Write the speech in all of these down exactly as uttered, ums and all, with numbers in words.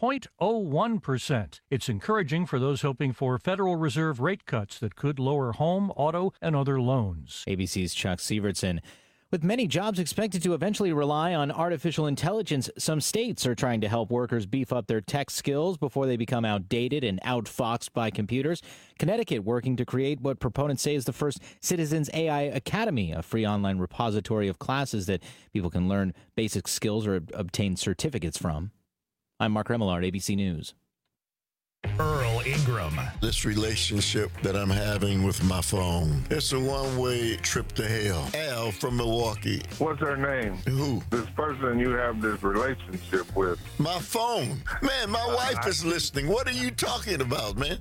point oh one percent. It's encouraging for those hoping for Federal Reserve rate cuts that could lower home, auto, and other loans. A B C's Chuck Sievertson. With many jobs expected to eventually rely on artificial intelligence, some states are trying to help workers beef up their tech skills before they become outdated and outfoxed by computers. Connecticut working to create what proponents say is the first Citizens A I Academy, a free online repository of classes that people can learn basic skills or obtain certificates from. I'm Mark Remillard, A B C News. Earl Ingram. This relationship that I'm having with my phone, it's a one-way trip to hell. Al from Milwaukee. What's her name? Who? This person you have this relationship with. My phone. Man, my uh, wife is listening. What are you talking about, man?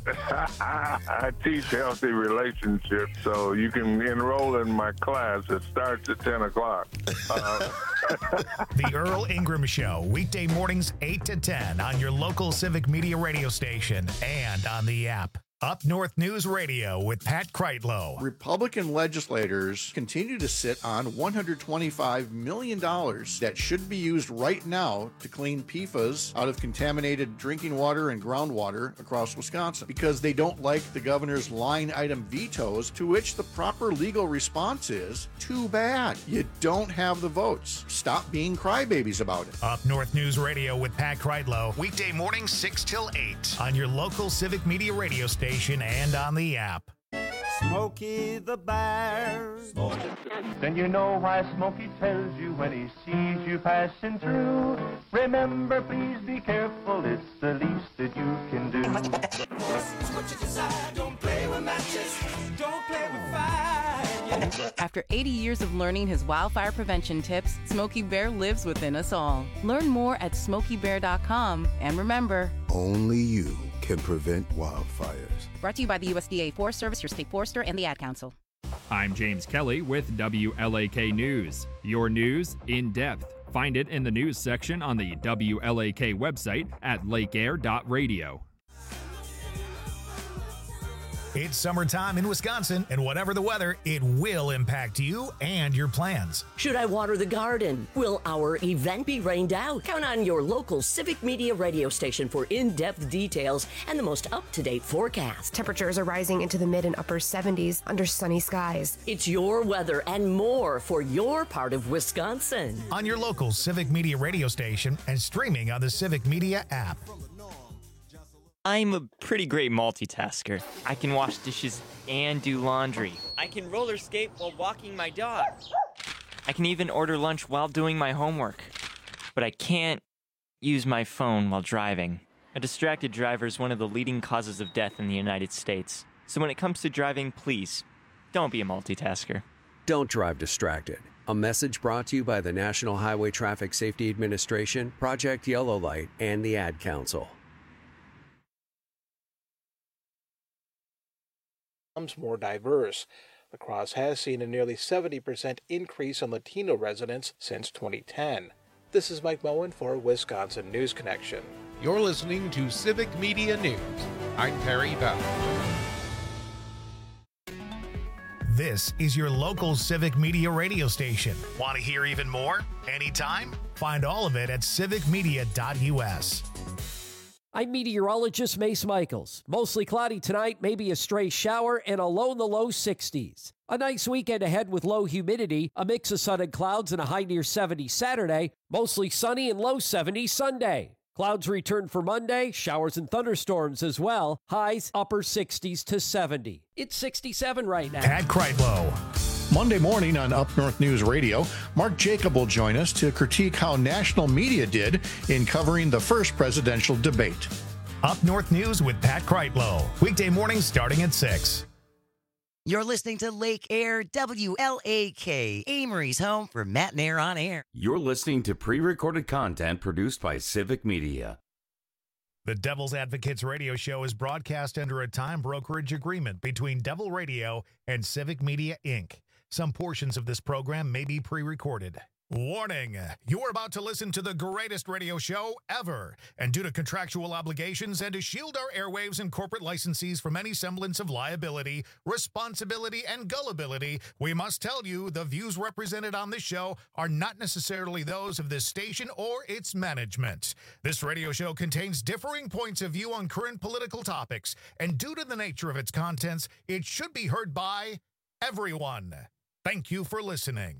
I teach healthy relationships, so you can enroll in my class. It starts at ten o'clock. Uh, The Earl Ingram Show, weekday mornings eight to ten on your local Civic Media radio station and on the app. Up North News Radio with Pat Kreitlow. Republican legislators continue to sit on one hundred twenty-five million dollars that should be used right now to clean P F A S out of contaminated drinking water and groundwater across Wisconsin because they don't like the governor's line item vetoes, to which the proper legal response is, too bad. You don't have the votes. Stop being crybabies about it. Up North News Radio with Pat Kreitlow, weekday mornings six till eight on your local Civic Media radio station and on the app. Smokey the Bear. Then you know why Smokey tells you when he sees you passing through. Remember, please be careful, it's the least that you can do. What you decide, don't play with matches, don't play with fire. After eighty years of learning his wildfire prevention tips, Smokey Bear lives within us all. Learn more at smokey bear dot com, and remember, only you can prevent wildfires. Brought to you by the U S D A Forest Service, your state forester, and the Ad Council. I'm James Kelly with W L A K News. Your news in depth. Find it in the news section on the W L A K website at lake air dot radio. It's summertime in Wisconsin, and whatever the weather, it will impact you and your plans. Should I water the garden? Will our event be rained out? Count on your local Civic Media radio station for in-depth details and the most up-to-date forecast. Temperatures are rising into the mid and upper seventies under sunny skies. It's your weather and more for your part of Wisconsin. On your local Civic Media radio station and streaming on the Civic Media app. I'm a pretty great multitasker. I can wash dishes and do laundry. I can roller skate while walking my dog. I can even order lunch while doing my homework. But I can't use my phone while driving. A distracted driver is one of the leading causes of death in the United States. So when it comes to driving, please, don't be a multitasker. Don't drive distracted. A message brought to you by the National Highway Traffic Safety Administration, Project Yellow Light, and the Ad Council. More diverse. La Crosse has seen a nearly seventy percent increase in Latino residents since twenty ten. This is Mike Moen for Wisconsin News Connection. You're listening to Civic Media News. I'm Perry Bell. This is your local Civic Media radio station. Want to hear even more? Anytime? Find all of it at civic media dot U S. I'm meteorologist Mace Michaels. Mostly cloudy tonight, maybe a stray shower, and a low in the low sixties. A nice weekend ahead with low humidity, a mix of sun and clouds, and a high near seventy Saturday. Mostly sunny and low seventies Sunday. Clouds return for Monday, showers and thunderstorms as well. Highs upper sixties to seventy. It's sixty-seven right now. Pat Kreitlow. Monday morning on Up North News Radio, Mark Jacob will join us to critique how national media did in covering the first presidential debate. Up North News with Pat Kreitlow. Weekday mornings starting at six. You're listening to Lake Air W L A K, Amory's home for Matt and Air on Air. You're listening to pre-recorded content produced by Civic Media. The Devil's Advocates radio show is broadcast under a time brokerage agreement between Devil Radio and Civic Media, Incorporated. Some portions of this program may be pre-recorded. Warning, you are about to listen to the greatest radio show ever. And due to contractual obligations and to shield our airwaves and corporate licensees from any semblance of liability, responsibility, and gullibility, we must tell you the views represented on this show are not necessarily those of this station or its management. This radio show contains differing points of view on current political topics, and due to the nature of its contents, it should be heard by everyone. Thank you for listening.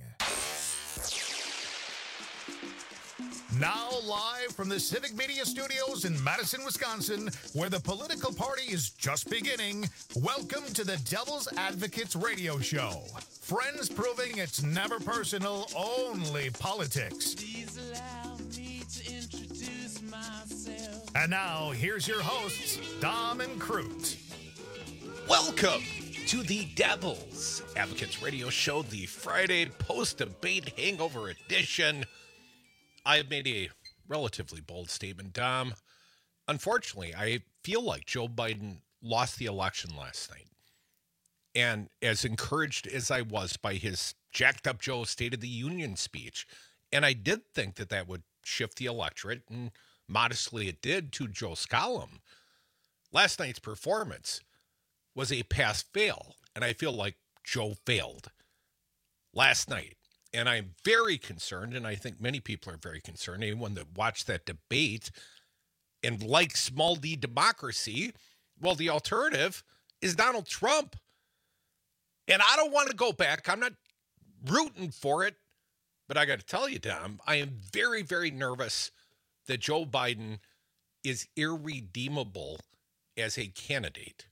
Now live from the Civic Media Studios in Madison, Wisconsin, where the political party is just beginning, welcome to the Devil's Advocates Radio Show. Friends proving it's never personal, only politics. Please allow me to introduce myself. And now, here's your hosts, Dom and Crute. Welcome to the Devil's Advocates Radio Show, the Friday post-debate hangover edition. I have made a relatively bold statement, Dom. Unfortunately, I feel like Joe Biden lost the election last night. And as encouraged as I was by his jacked up Joe State of the Union speech, and I did think that that would shift the electorate, and modestly it did to Joe's column, last night's performance was a pass-fail, and I feel like Joe failed last night. And I'm very concerned, and I think many people are very concerned, anyone that watched that debate and likes small d democracy, well, the alternative is Donald Trump. And I don't want to go back. I'm not rooting for it, but I got to tell you, Dom, I am very, very nervous that Joe Biden is irredeemable as a candidate.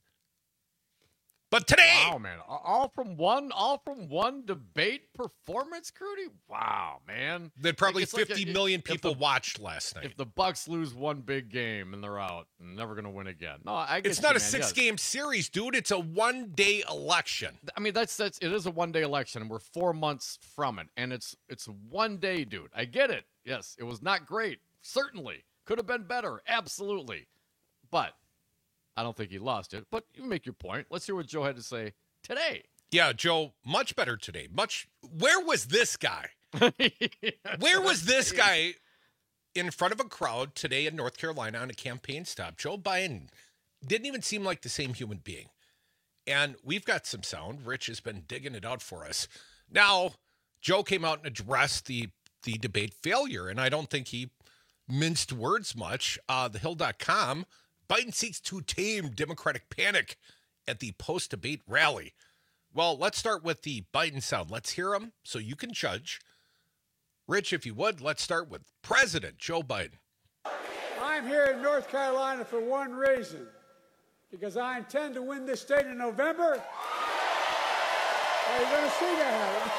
But today, wow, man, all from one, all from one debate performance, Crudy. Wow, man. That probably It's like fifty a- million if people the- watched last night. If the Bucks lose one big game and they're out and never going to win again, no, I get It's you, not a man, yes. six-game series, dude. It's a one-day election. I mean, that's that's it is a one day election, and we're four months from it, and it's it's one day, dude. I get it. Yes, it was not great. Certainly could have been better. Absolutely, but I don't think he lost it. But you make your point. Let's hear what Joe had to say today. Yeah, Joe, much better today. Much. Where was this guy? Where was this guy in front of a crowd today in North Carolina on a campaign stop? Joe Biden didn't even seem like the same human being. And we've got some sound. Rich has been digging it out for us. Now, Joe came out and addressed the, the debate failure, and I don't think he minced words much. Uh, the Hill dot com, Biden seeks to tame Democratic panic at the post-debate rally. Well, let's start with the Biden sound. Let's hear him so you can judge. Rich, if you would, let's start with President Joe Biden. I'm here in North Carolina for one reason, because I intend to win this state in November. Are you going to see that?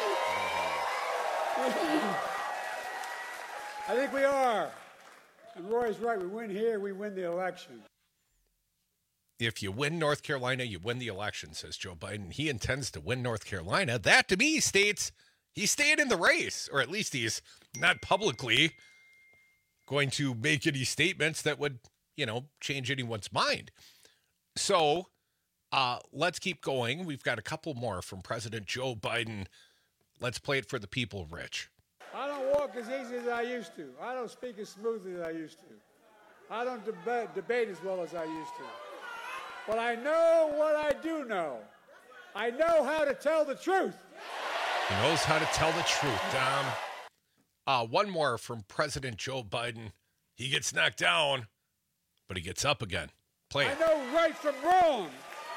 I think we are. And Roy's right. We win here, we win the election. If you win North Carolina, you win the election, says Joe Biden. He intends to win North Carolina. That, to me, states he's staying in the race, or at least he's not publicly going to make any statements that would, you know, change anyone's mind. So uh, let's keep going. We've got a couple more from President Joe Biden. Let's play it for the people, Rich. I don't walk as easy as I used to. I don't speak as smoothly as I used to. I don't deba- debate as well as I used to. But I know what I do know. I know how to tell the truth. He knows how to tell the truth, Dom. Uh, one more from President Joe Biden. He gets knocked down, but he gets up again. Play it. I know right from wrong.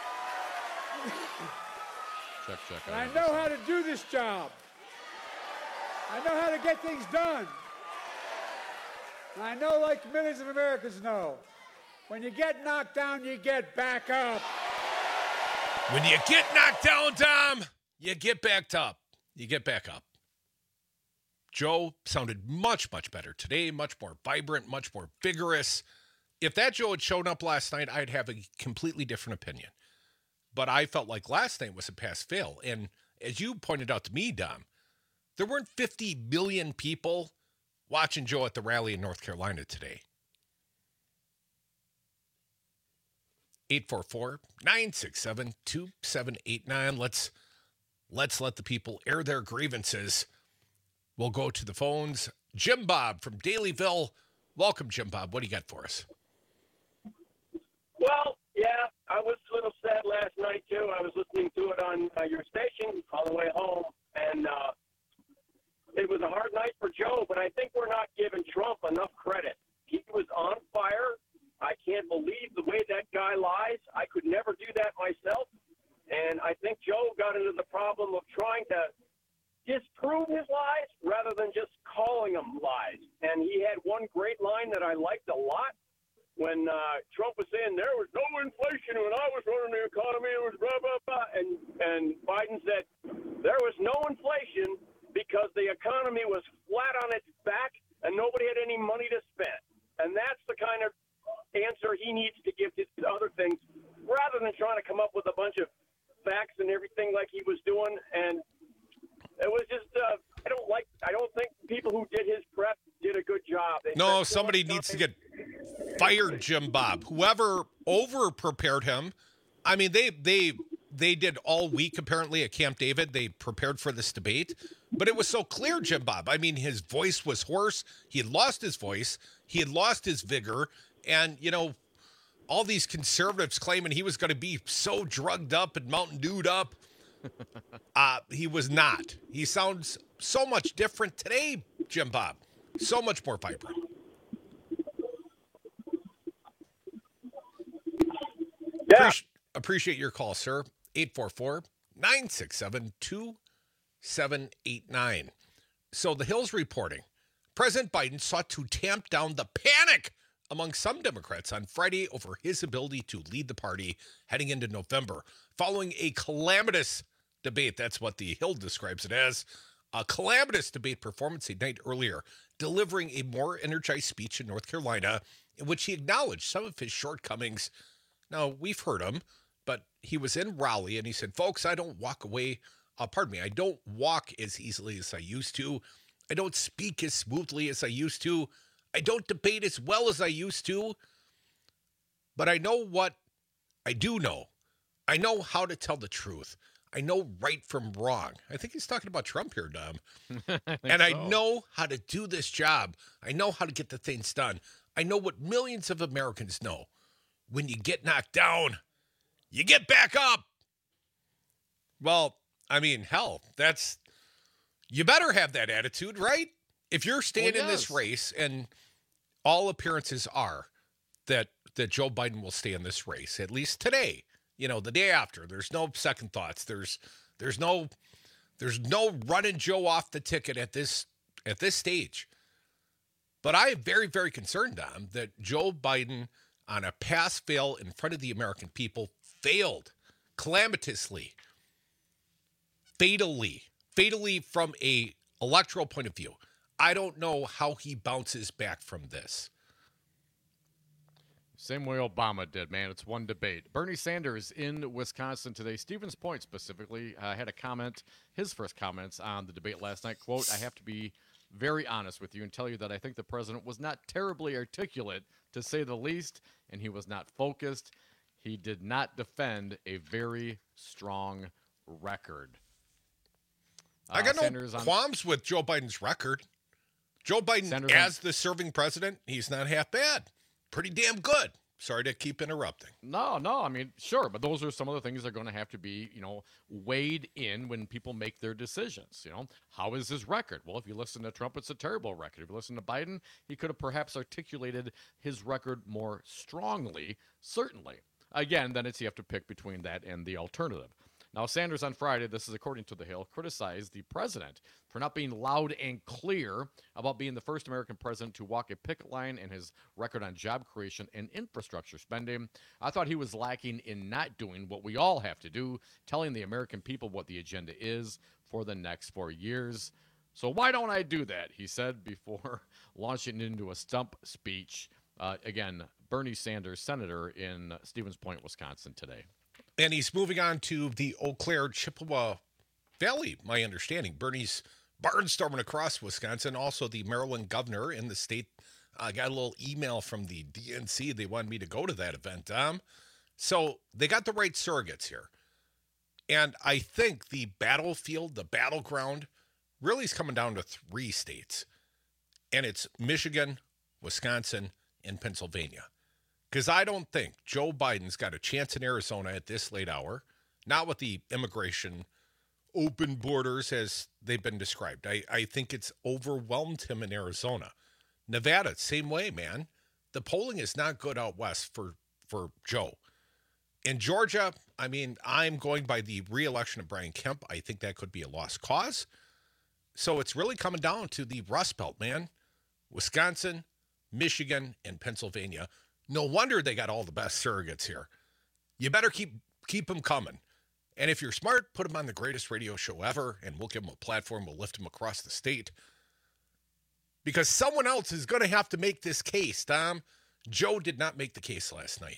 Check, check. And I know how to do this job. I know how to get things done. And I know, like millions of Americans know, when you get knocked down, you get back up. When you get knocked down, Dom, you get backed up. You get back up. Joe sounded much, much better today, much more vibrant, much more vigorous. If that Joe had shown up last night, I'd have a completely different opinion. But I felt like last night was a pass-fail. And as you pointed out to me, Dom, there weren't fifty million people watching Joe at the rally in North Carolina today. eight four four, nine six seven, two seven eight nine. Let's let's let the people air their grievances. We'll go to the phones. Jim Bob from Dalyville. Welcome, Jim Bob. What do you got for us? Well, yeah, I was a little sad last night, too. I was listening to it on uh, your station on the way home, and uh, it was a hard night for Joe, but I think we're not giving Trump enough credit. He was on fire. I can't believe the way that guy lies. I could never do that myself. And I think Joe got into the problem of trying to disprove his lies rather than just calling them lies. And he had one great line that I liked a lot when uh, Trump was saying there was no inflation when I was running the economy. It was blah, blah, blah. And, and Biden said there was no inflation because the economy was flat on its back and nobody had any money to spend. And that's the kind of answer he needs to give to other things rather than trying to come up with a bunch of facts and everything like he was doing. And it was just, uh, I don't like, I don't think people who did his prep did a good job. They No, somebody needs to get fired, Jim Bob. Whoever over prepared him. I mean, they, they, they did all week apparently at Camp David. They prepared for this debate, but it was so clear, Jim Bob. I mean, his voice was hoarse. He had lost his voice. He had lost his vigor. And, you know, all these conservatives claiming he was going to be so drugged up and Mountain Dewed up. Uh, he was not. He sounds so much different today, Jim Bob. So much more vibrant. Yeah. Appreci- appreciate your call, sir. eight four four, nine six seven, two seven eight nine. So the Hill's reporting. President Biden sought to tamp down the panic among some Democrats on Friday over his ability to lead the party heading into November, following a calamitous debate. That's what the Hill describes it as. A calamitous debate performance a night earlier, delivering a more energized speech in North Carolina in which he acknowledged some of his shortcomings. Now, we've heard him, but he was in Raleigh and he said, folks, I don't walk away. Uh, pardon me. I don't walk as easily as I used to. I don't speak as smoothly as I used to. I don't debate as well as I used to. But I know what I do know. I know how to tell the truth. I know right from wrong. I think he's talking about Trump here, Dom. I and I so. know how to do this job. I know how to get the things done. I know what millions of Americans know. When you get knocked down, you get back up. Well, I mean, hell, that's, you better have that attitude, right? If you're staying Well, in this yes. race, and all appearances are that that Joe Biden will stay in this race, at least today, you know, the day after, there's no second thoughts. There's there's no there's no running Joe off the ticket at this at this stage. But I am very, very concerned, Dom, that Joe Biden on a pass fail in front of the American people failed calamitously, fatally, fatally from a electoral point of view. I don't know how he bounces back from this. Same way Obama did, man. It's one debate. Bernie Sanders in Wisconsin today. Stevens Point specifically uh, had a comment, his first comments on the debate last night. Quote, I have to be very honest with you and tell you that I think the president was not terribly articulate, to say the least, and he was not focused. He did not defend a very strong record. Uh, I got no Sanders on- qualms with Joe Biden's record. Joe Biden, Sanders as on- the serving president, he's not half bad. Pretty damn good. Sorry to keep interrupting. No, no, I mean, sure, but those are some of the things that are going to have to be, you know, weighed in when people make their decisions. You know, how is his record? Well, if you listen to Trump, it's a terrible record. If you listen to Biden, he could have perhaps articulated his record more strongly, certainly. Again, then it's you have to pick between that and the alternative. Now, Sanders on Friday, this is according to The Hill, criticized the president for not being loud and clear about being the first American president to walk a picket line and his record on job creation and infrastructure spending. I thought he was lacking in not doing what we all have to do, telling the American people what the agenda is for the next four years. So why don't I do that, he said before launching into a stump speech. Uh, again, Bernie Sanders, senator in Stevens Point, Wisconsin today. And he's moving on to the Eau Claire, Chippewa Valley, my understanding. Bernie's barnstorming across Wisconsin. Also, the Maryland governor in the state uh, got a little email from the D N C. They wanted me to go to that event, Dom. So they got the right surrogates here. And I think the battlefield, the battleground, really is coming down to three states, and it's Michigan, Wisconsin, and Pennsylvania. Because I don't think Joe Biden's got a chance in Arizona at this late hour, not with the immigration open borders as they've been described. I, I think it's overwhelmed him in Arizona. Nevada, same way, man. The polling is not good out west for, for Joe. In Georgia, I mean, I'm going by the re-election of Brian Kemp. I think that could be a lost cause. So it's really coming down to the Rust Belt, man. Wisconsin, Michigan, and Pennsylvania. No wonder they got all the best surrogates here. You better keep keep them coming. And if you're smart, put them on the greatest radio show ever, and we'll give them a platform. We'll lift them across the state. Because someone else is going to have to make this case, Tom. Joe did not make the case last night.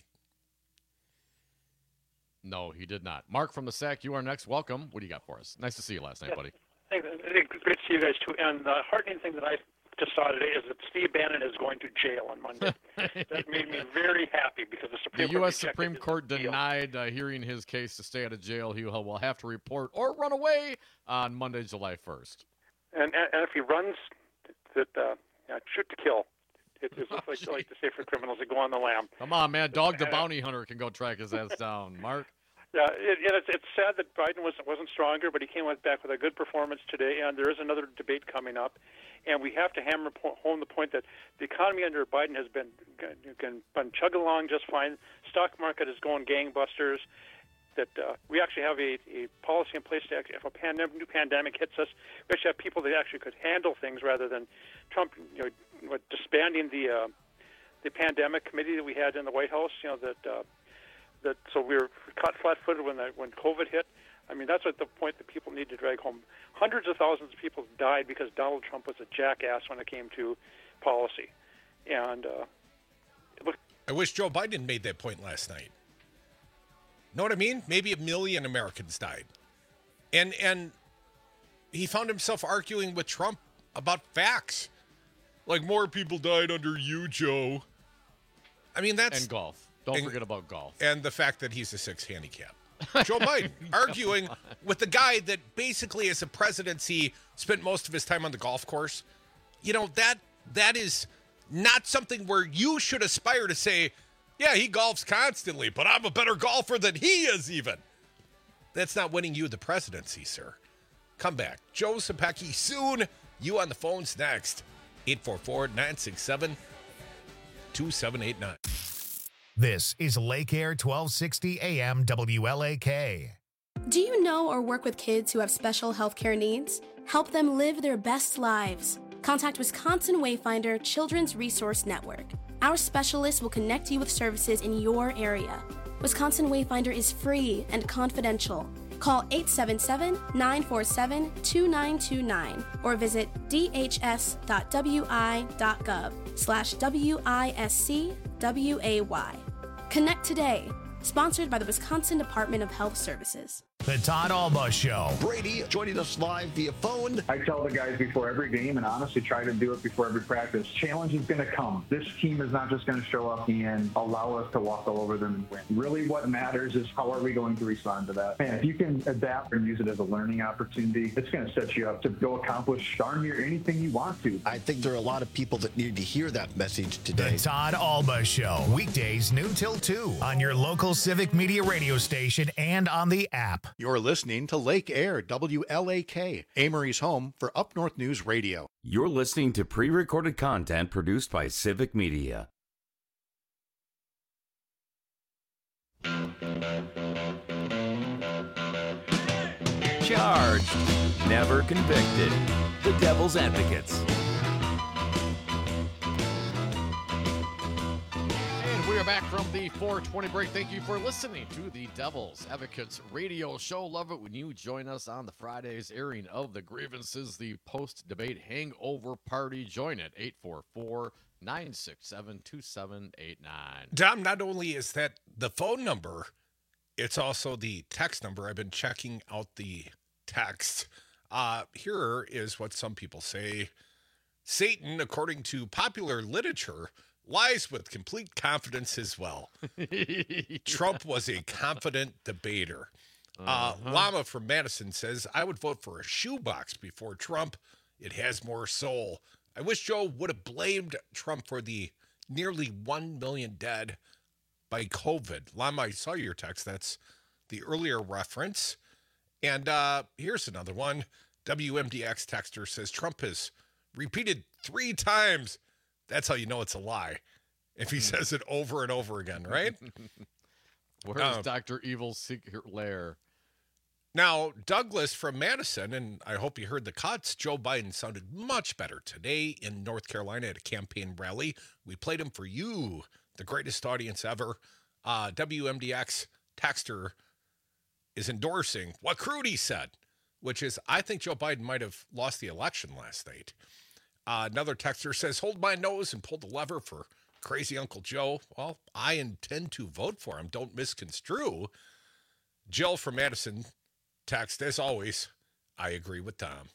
No, he did not. Mark from the S A C, you are next. Welcome. What do you got for us? Nice to see you last night, yeah. buddy. Thanks. Great to see you guys, too. And the heartening thing that I just saw today is that Steve Bannon is going to jail on Monday. That made me very happy because the Supreme The Court U S Supreme Court denied uh, hearing his case to stay out of jail. He will have to report or run away on Monday, July first. And, and, and if he runs, that uh, yeah, shoot to kill. It is Oh, like, like to say for criminals that go on the lam. Come on, man. Dog the bounty hunter can go track his ass down. Mark? Yeah, it, and it's, it's sad that Biden wasn't, wasn't stronger, but he came back with a good performance today, and there is another debate coming up. And we have to hammer home the point that the economy under Biden has been, been, been chugging along just fine. Stock market is going gangbusters. That uh, we actually have a, a policy in place to actually, if a pandemic, new pandemic hits us, we actually have people that actually could handle things rather than Trump, you know, what, disbanding the uh, the pandemic committee that we had in the White House. You know that uh, that so we were caught flat-footed when the, when COVID hit. I mean, that's at the point that people need to drag home. Hundreds of thousands of people died because Donald Trump was a jackass when it came to policy. And uh, look, I wish Joe Biden made that point last night. Know what I mean? Maybe a million Americans died. And and he found himself arguing with Trump about facts. Like, more people died under you, Joe. I mean, that's... And golf. Don't and, forget about golf. And the fact that he's a six handicap. Joe Biden arguing with the guy that basically as a presidency spent most of his time on the golf course. You know, that that is not something where you should aspire to say, yeah, he golfs constantly, but I'm a better golfer than he is even. That's not winning you the presidency, sir. Come back. Joe Sapecki soon. You on the phones next. eight four four, nine six seven, two seven eight nine. This is Lake Air twelve sixty A M W L A K. Do you know or work with kids who have special healthcare needs? Help them live their best lives. Contact Wisconsin Wayfinder Children's Resource Network. Our specialists will connect you with services in your area. Wisconsin Wayfinder is free and confidential. Call eight seven seven, nine four seven, two nine two nine or visit d h s dot w i dot gov slash W I S C W A Y. Connect today. Sponsored by the Wisconsin Department of Health Services. The Todd Alba Show. Brady joining us live via phone. I tell the guys before every game, and honestly try to do it before every practice, challenge is going to come. This team is not just going to show up and allow us to walk all over them and win. Really what matters is how are we going to respond to that. And if you can adapt and use it as a learning opportunity, it's going to set you up to go accomplish darn near anything you want to. I think there are a lot of people that need to hear that message today. The Todd Alba Show. Weekdays noon till two on your local Civic Media radio station and on the app. You're listening to Lake Air W L A K, Amory's home for Up North News Radio. You're listening to pre-recorded content produced by Civic Media. Charged, never convicted. The Devil's Advocates. We are back from the four twenty break. Thank you for listening to the Devil's Advocates radio show. Love it when you join us on the Friday's airing of the grievances, the post-debate hangover party. Join it, eight four four, nine six seven, two seven eight nine. Dom, not only is that the phone number, it's also the text number. I've been checking out the text. Uh, here is what some people say. Satan, according to popular literature, lies with complete confidence as well. Trump was a confident debater. Uh, Uh-huh. Llama from Madison says, I would vote for a shoebox before Trump. It has more soul. I wish Joe would have blamed Trump for the nearly one million dead by COVID. Llama, I saw your text. That's the earlier reference. And uh, here's another one. W M D X texter says, Trump has repeated three times. That's how you know it's a lie. If he says it over and over again, right? Where's Um, Doctor Evil's secret lair? Now, Douglas from Madison, and I hope you heard the cuts, Joe Biden sounded much better today in North Carolina at a campaign rally. We played him for you, the greatest audience ever. Uh, W M D X texter is endorsing what Crudy said, which is, I think Joe Biden might have lost the election last night. Uh, another texter says, hold my nose and pull the lever for crazy Uncle Joe. Well, I intend to vote for him. Don't misconstrue. Jill from Madison text, as always, I agree with Tom.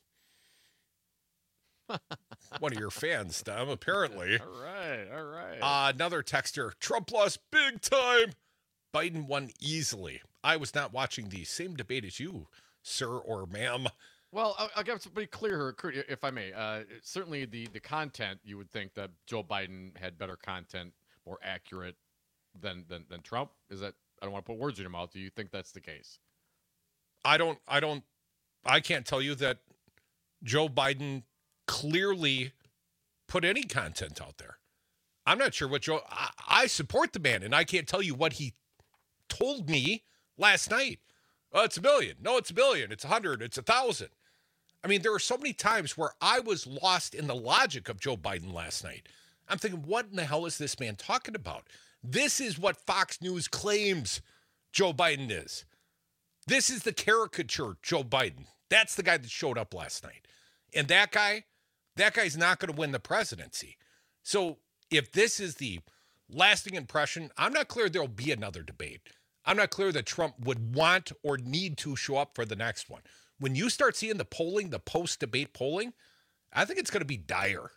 One of your fans, Tom, apparently. All right, all right. Uh, another texter, Trump lost big time. Biden won easily. I was not watching the same debate as you, sir or ma'am. Well, I'll, I'll get to be clear here, Kurt, if I may. Uh, certainly, the the content, you would think that Joe Biden had better content, more accurate than than, than Trump. Is that? I don't want to put words in your mouth. Do you think that's the case? I don't, I don't, I can't tell you that Joe Biden clearly put any content out there. I'm not sure what Joe, I, I support the man, and I can't tell you what he told me last night. Oh, it's a billion. No, it's a billion. It's a hundred. It's a thousand. I mean, there were so many times where I was lost in the logic of Joe Biden last night. I'm thinking, what in the hell is this man talking about? This is what Fox News claims Joe Biden is. This is the caricature Joe Biden. That's the guy that showed up last night. And that guy, that guy's not going to win the presidency. So if this is the lasting impression, I'm not clear there'll be another debate. I'm not clear that Trump would want or need to show up for the next one. When you start seeing the polling, the post-debate polling, I think it's going to be dire.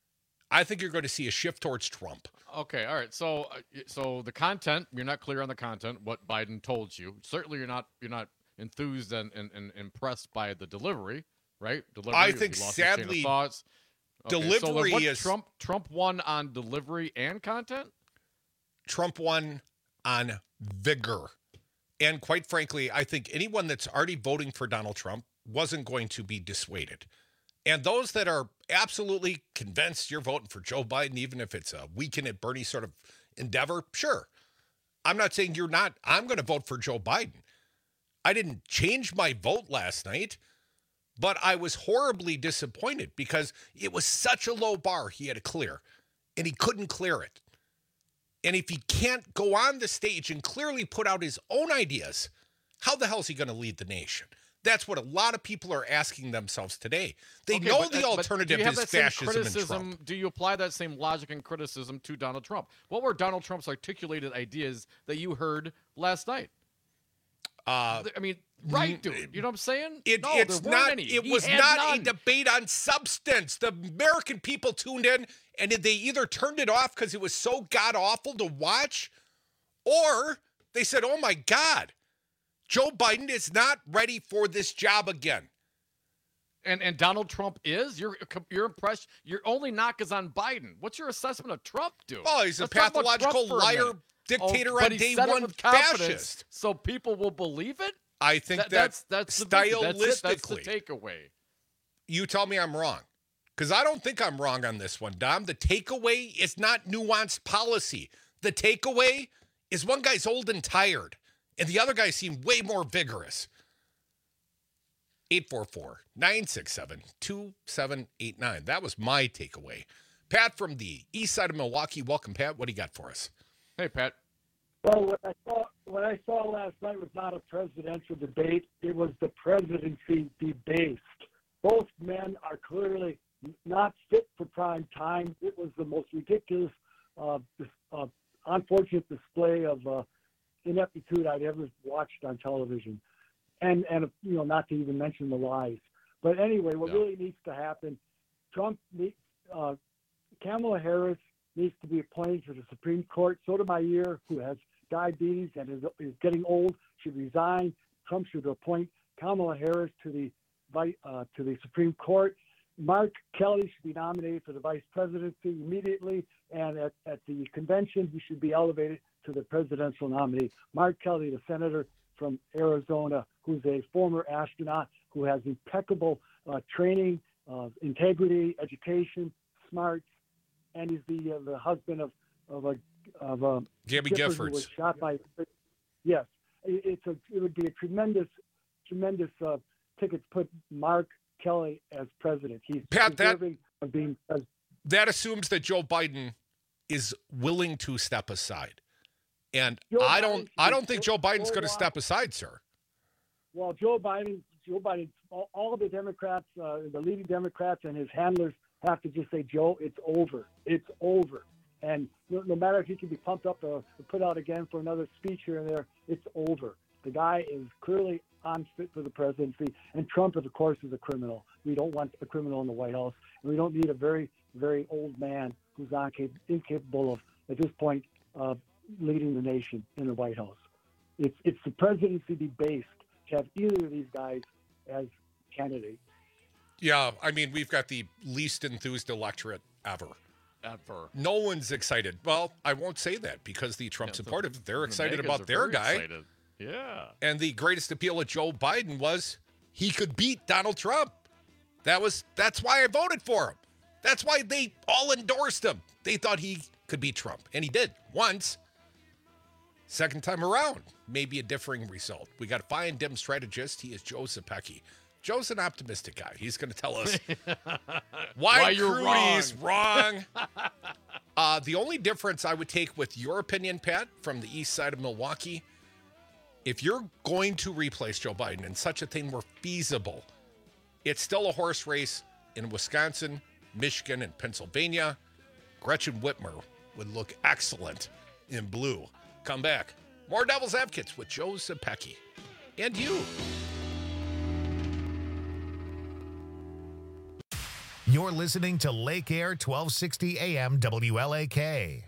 I think you're going to see a shift towards Trump. Okay, all right. So, uh, so the content, you're not clear on the content. What Biden told you. Certainly, you're not you're not enthused and, and, and impressed by the delivery, right? Delivery. I think you lost your chain of sadly, thoughts. Okay, delivery so then what, is Trump. Trump won on delivery and content. Trump won on vigor. And quite frankly, I think anyone that's already voting for Donald Trump wasn't going to be dissuaded. And those that are absolutely convinced you're voting for Joe Biden, even if it's a weekend at Bernie sort of endeavor, sure. I'm not saying you're not. I'm going to vote for Joe Biden. I didn't change my vote last night, but I was horribly disappointed because it was such a low bar he had to clear, and he couldn't clear it. And if he can't go on the stage and clearly put out his own ideas, how the hell is he going to lead the nation? That's what a lot of people are asking themselves today. They Okay, know but, the uh, but alternative do you have is that same fascism and criticism, Trump. Do you apply that same logic and criticism to Donald Trump? What were Donald Trump's articulated ideas that you heard last night? Uh, I mean, right, dude. You know what I'm saying? It, no, it's there weren't not. any. It He was had not none. a debate on substance. The American people tuned in, and they either turned it off because it was so god awful to watch, or they said, "Oh my God, Joe Biden is not ready for this job again." And and Donald Trump is. You're you're impressed. Your only knock is on Biden. What's your assessment of Trump, dude? Oh, he's a Let's talk about pathological Trump for a liar, minute. dictator oh, but on he day said it one, with confidence, fascist. so people will believe it. I think That- that that's that's the big- stylistically, that's, it, that's the takeaway. You tell me I'm wrong, because I don't think I'm wrong on this one, Dom. The takeaway is not nuanced policy. The takeaway is one guy's old and tired, and the other guy seemed way more vigorous. eight four four, nine six seven, two seven eight nine. That was my takeaway. Pat from the east side of Milwaukee. Welcome, Pat. What do you got for us? Hey, Pat. Well, what I saw what I saw last night was not a presidential debate. It was the presidency debased. Both men are clearly not fit for prime time. It was the most ridiculous, uh, dis- uh, unfortunate display of uh, ineptitude I'd ever watched on television, and and you know, not to even mention the lies. But anyway, what Yeah. really needs to happen, Trump, need- uh, Kamala Harris needs to be appointed to the Supreme Court. Sotomayor, who has diabetes and is, is getting old, should resign. Trump should appoint Kamala Harris to the vice uh, to the Supreme Court. Mark Kelly should be nominated for the vice presidency immediately, and at, at the convention, he should be elevated to the presidential nominee. Mark Kelly, the senator from Arizona, who's a former astronaut, who has impeccable uh, training, uh, integrity, education, smart, and he's the uh, the husband of of a of a Gabby Gifford, Giffords, who was shot by. Yes, it, it's a it would be a tremendous tremendous uh, ticket to put Mark Kelly as president. He's Pat, that, deserving of being president. That assumes that Joe Biden is willing to step aside. And Joe I don't Biden, I don't think Joe, Joe Biden's Joe going to Biden, step aside, sir. Well, Joe Biden, Joe Biden, all, all of the Democrats, uh, the leading Democrats and his handlers have to just say, Joe, it's over. It's over. And no, no matter if he can be pumped up or put out again for another speech here and there, it's over. The guy is clearly unfit for the presidency, and Trump, of course, is a criminal. We don't want a criminal in the White House, and we don't need a very, very old man who's incapable of, at this point, uh, leading the nation in the White House. It's it's the presidency debased to have either of these guys as candidates. Yeah, I mean, we've got the least enthused electorate ever. Ever. No one's excited. Well, I won't say that because the Trump yeah, supportive, the, they're excited the about their guy. Excited. Yeah. And the greatest appeal of Joe Biden was he could beat Donald Trump. That was that's why I voted for him. That's why they all endorsed him. They thought he could beat Trump. And he did once. Second time around, maybe a differing result. We got a fine dim strategist. He is Joe Zepecki. Joe's an optimistic guy. He's going to tell us why, why you're Crudy's wrong. wrong. uh, the only difference I would take with your opinion, Pat, from the east side of Milwaukee, if you're going to replace Joe Biden and such a thing were feasible, it's still a horse race in Wisconsin, Michigan, and Pennsylvania. Gretchen Whitmer would look excellent in blue. Come back. More Devil's Advocates with Joe Zepecki. And you. You're listening to Lake Air twelve sixty A M W L A K.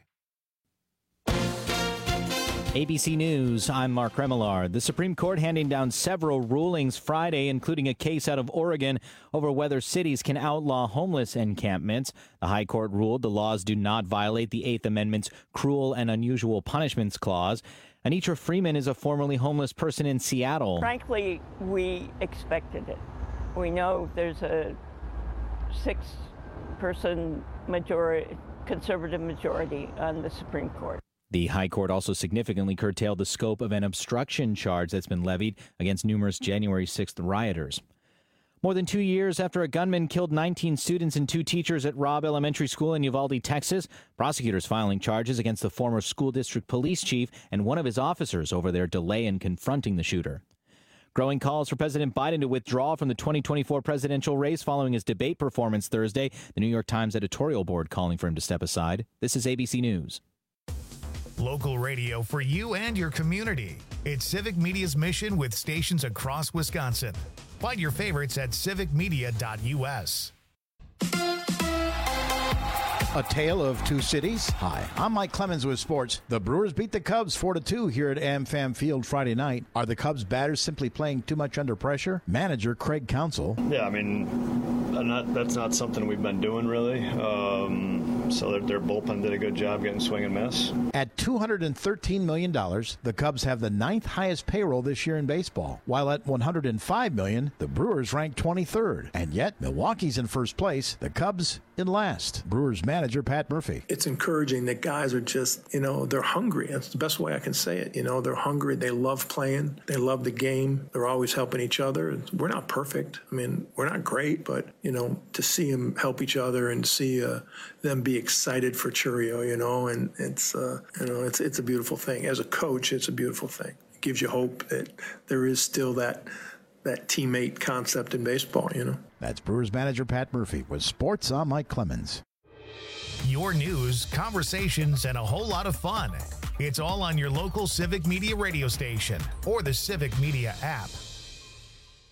A B C News, I'm Mark Remillard. The Supreme Court handing down several rulings Friday, including a case out of Oregon over whether cities can outlaw homeless encampments. The High Court ruled the laws do not violate the Eighth Amendment's cruel and unusual punishments clause. Anitra Freeman is a formerly homeless person in Seattle. Frankly, we expected it. We know there's a six-person majority, conservative majority on the Supreme Court. The High Court also significantly curtailed the scope of an obstruction charge that's been levied against numerous January sixth rioters. More than two years after a gunman killed nineteen students and two teachers at Robb Elementary School in Uvalde, Texas, prosecutors filing charges against the former school district police chief and one of his officers over their delay in confronting the shooter. Growing calls for President Biden to withdraw from the twenty twenty-four presidential race following his debate performance Thursday. The New York Times editorial board calling for him to step aside. This is A B C News. Local radio for you and your community. It's Civic Media's mission with stations across Wisconsin. Find your favorites at civic media dot U S. A tale of two cities. Hi, I'm Mike Clemens with sports. The Brewers beat the Cubs four to two here at AmFam Field Friday night. Are the Cubs batters simply playing too much under pressure? Manager Craig Counsell. Yeah, I mean, I'm not, that's not something we've been doing really. Um, so their, their bullpen did a good job getting swing and miss. At two hundred thirteen million dollars, the Cubs have the ninth highest payroll this year in baseball. While at one hundred five million dollars, the Brewers rank twenty-third. And yet, Milwaukee's in first place, the Cubs in last. Brewers manager Pat Murphy. It's encouraging that guys are just, you know, they're hungry. That's the best way I can say it. You know, they're hungry. They love playing. They love the game. They're always helping each other. We're not perfect. I mean, we're not great, but, you know, to see them help each other and see uh, them be excited for Chourio, you know, and it's, uh, you know, it's, it's a beautiful thing. As a coach, it's a beautiful thing. It gives you hope that there is still that that teammate concept in baseball, you know. That's Brewers manager Pat Murphy. With sports, I'm Mike Clemens. Your news, conversations, and a whole lot of fun. It's all on your local Civic Media radio station or the Civic Media app.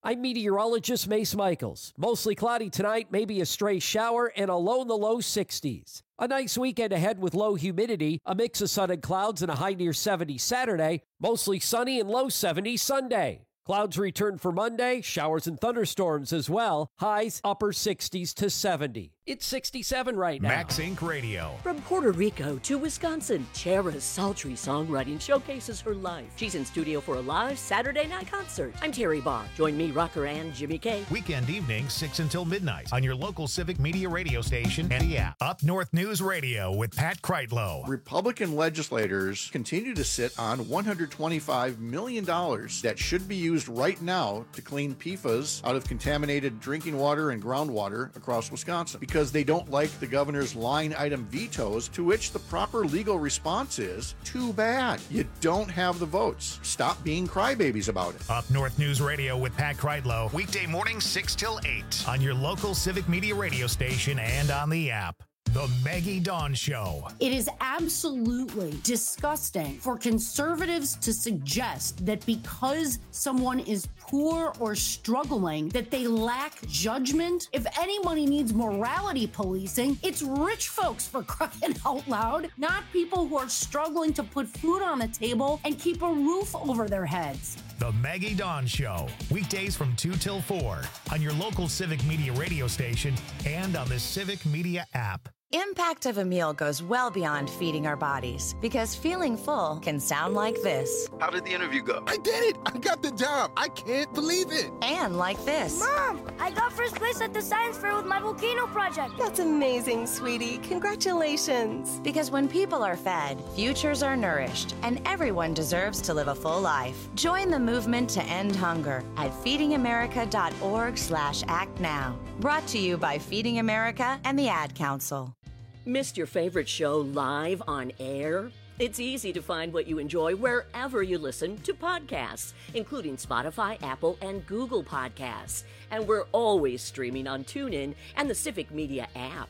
I'm meteorologist Mace Michaels. Mostly cloudy tonight, maybe a stray shower, and a low in the low sixties. A nice weekend ahead with low humidity, a mix of sun and clouds, and a high near seventy Saturday. Mostly sunny and low seventies Sunday. Clouds return for Monday, showers and thunderstorms as well. Highs upper sixties to seventy. It's sixty-seven right now. Max Incorporated. Radio. From Puerto Rico to Wisconsin, Chera's sultry songwriting showcases her life. She's in studio for a live Saturday night concert. I'm Terry Barr. Join me, rocker and Jimmy K. Weekend evenings, six until midnight on your local Civic Media radio station and the app. Up North News Radio with Pat Kreitlow. Republican legislators continue to sit on one hundred twenty-five million dollars that should be used right now to clean P F A S out of contaminated drinking water and groundwater across Wisconsin because they don't like the governor's line item vetoes, to which the proper legal response is, too bad. You don't have the votes. Stop being crybabies about it. Up North News Radio with Pat Kreitlow. Weekday mornings, six till eight on your local Civic Media radio station and on the app. The Maggie Dawn Show. It is absolutely disgusting for conservatives to suggest that because someone is poor or struggling, that they lack judgment. If anybody needs morality policing, it's rich folks, for crying out loud, not people who are struggling to put food on the table and keep a roof over their heads. The Maggie Dawn Show. Weekdays from two till four on your local Civic Media radio station and on the Civic Media app. Impact of a meal goes well beyond feeding our bodies, because feeling full can sound like this. How did the interview go? I did it! I got the job! I can't believe it! And like this. Mom, I got first place at the science fair with my volcano project. That's amazing, sweetie. Congratulations. Because when people are fed, futures are nourished, and everyone deserves to live a full life. Join the movement to end hunger at feedingamerica.org slash act now. Brought to you by Feeding America and the Ad Council. Missed your favorite show live on air? It's easy to find what you enjoy wherever you listen to podcasts, including Spotify, Apple, and Google Podcasts. And we're always streaming on TuneIn and the Civic Media app.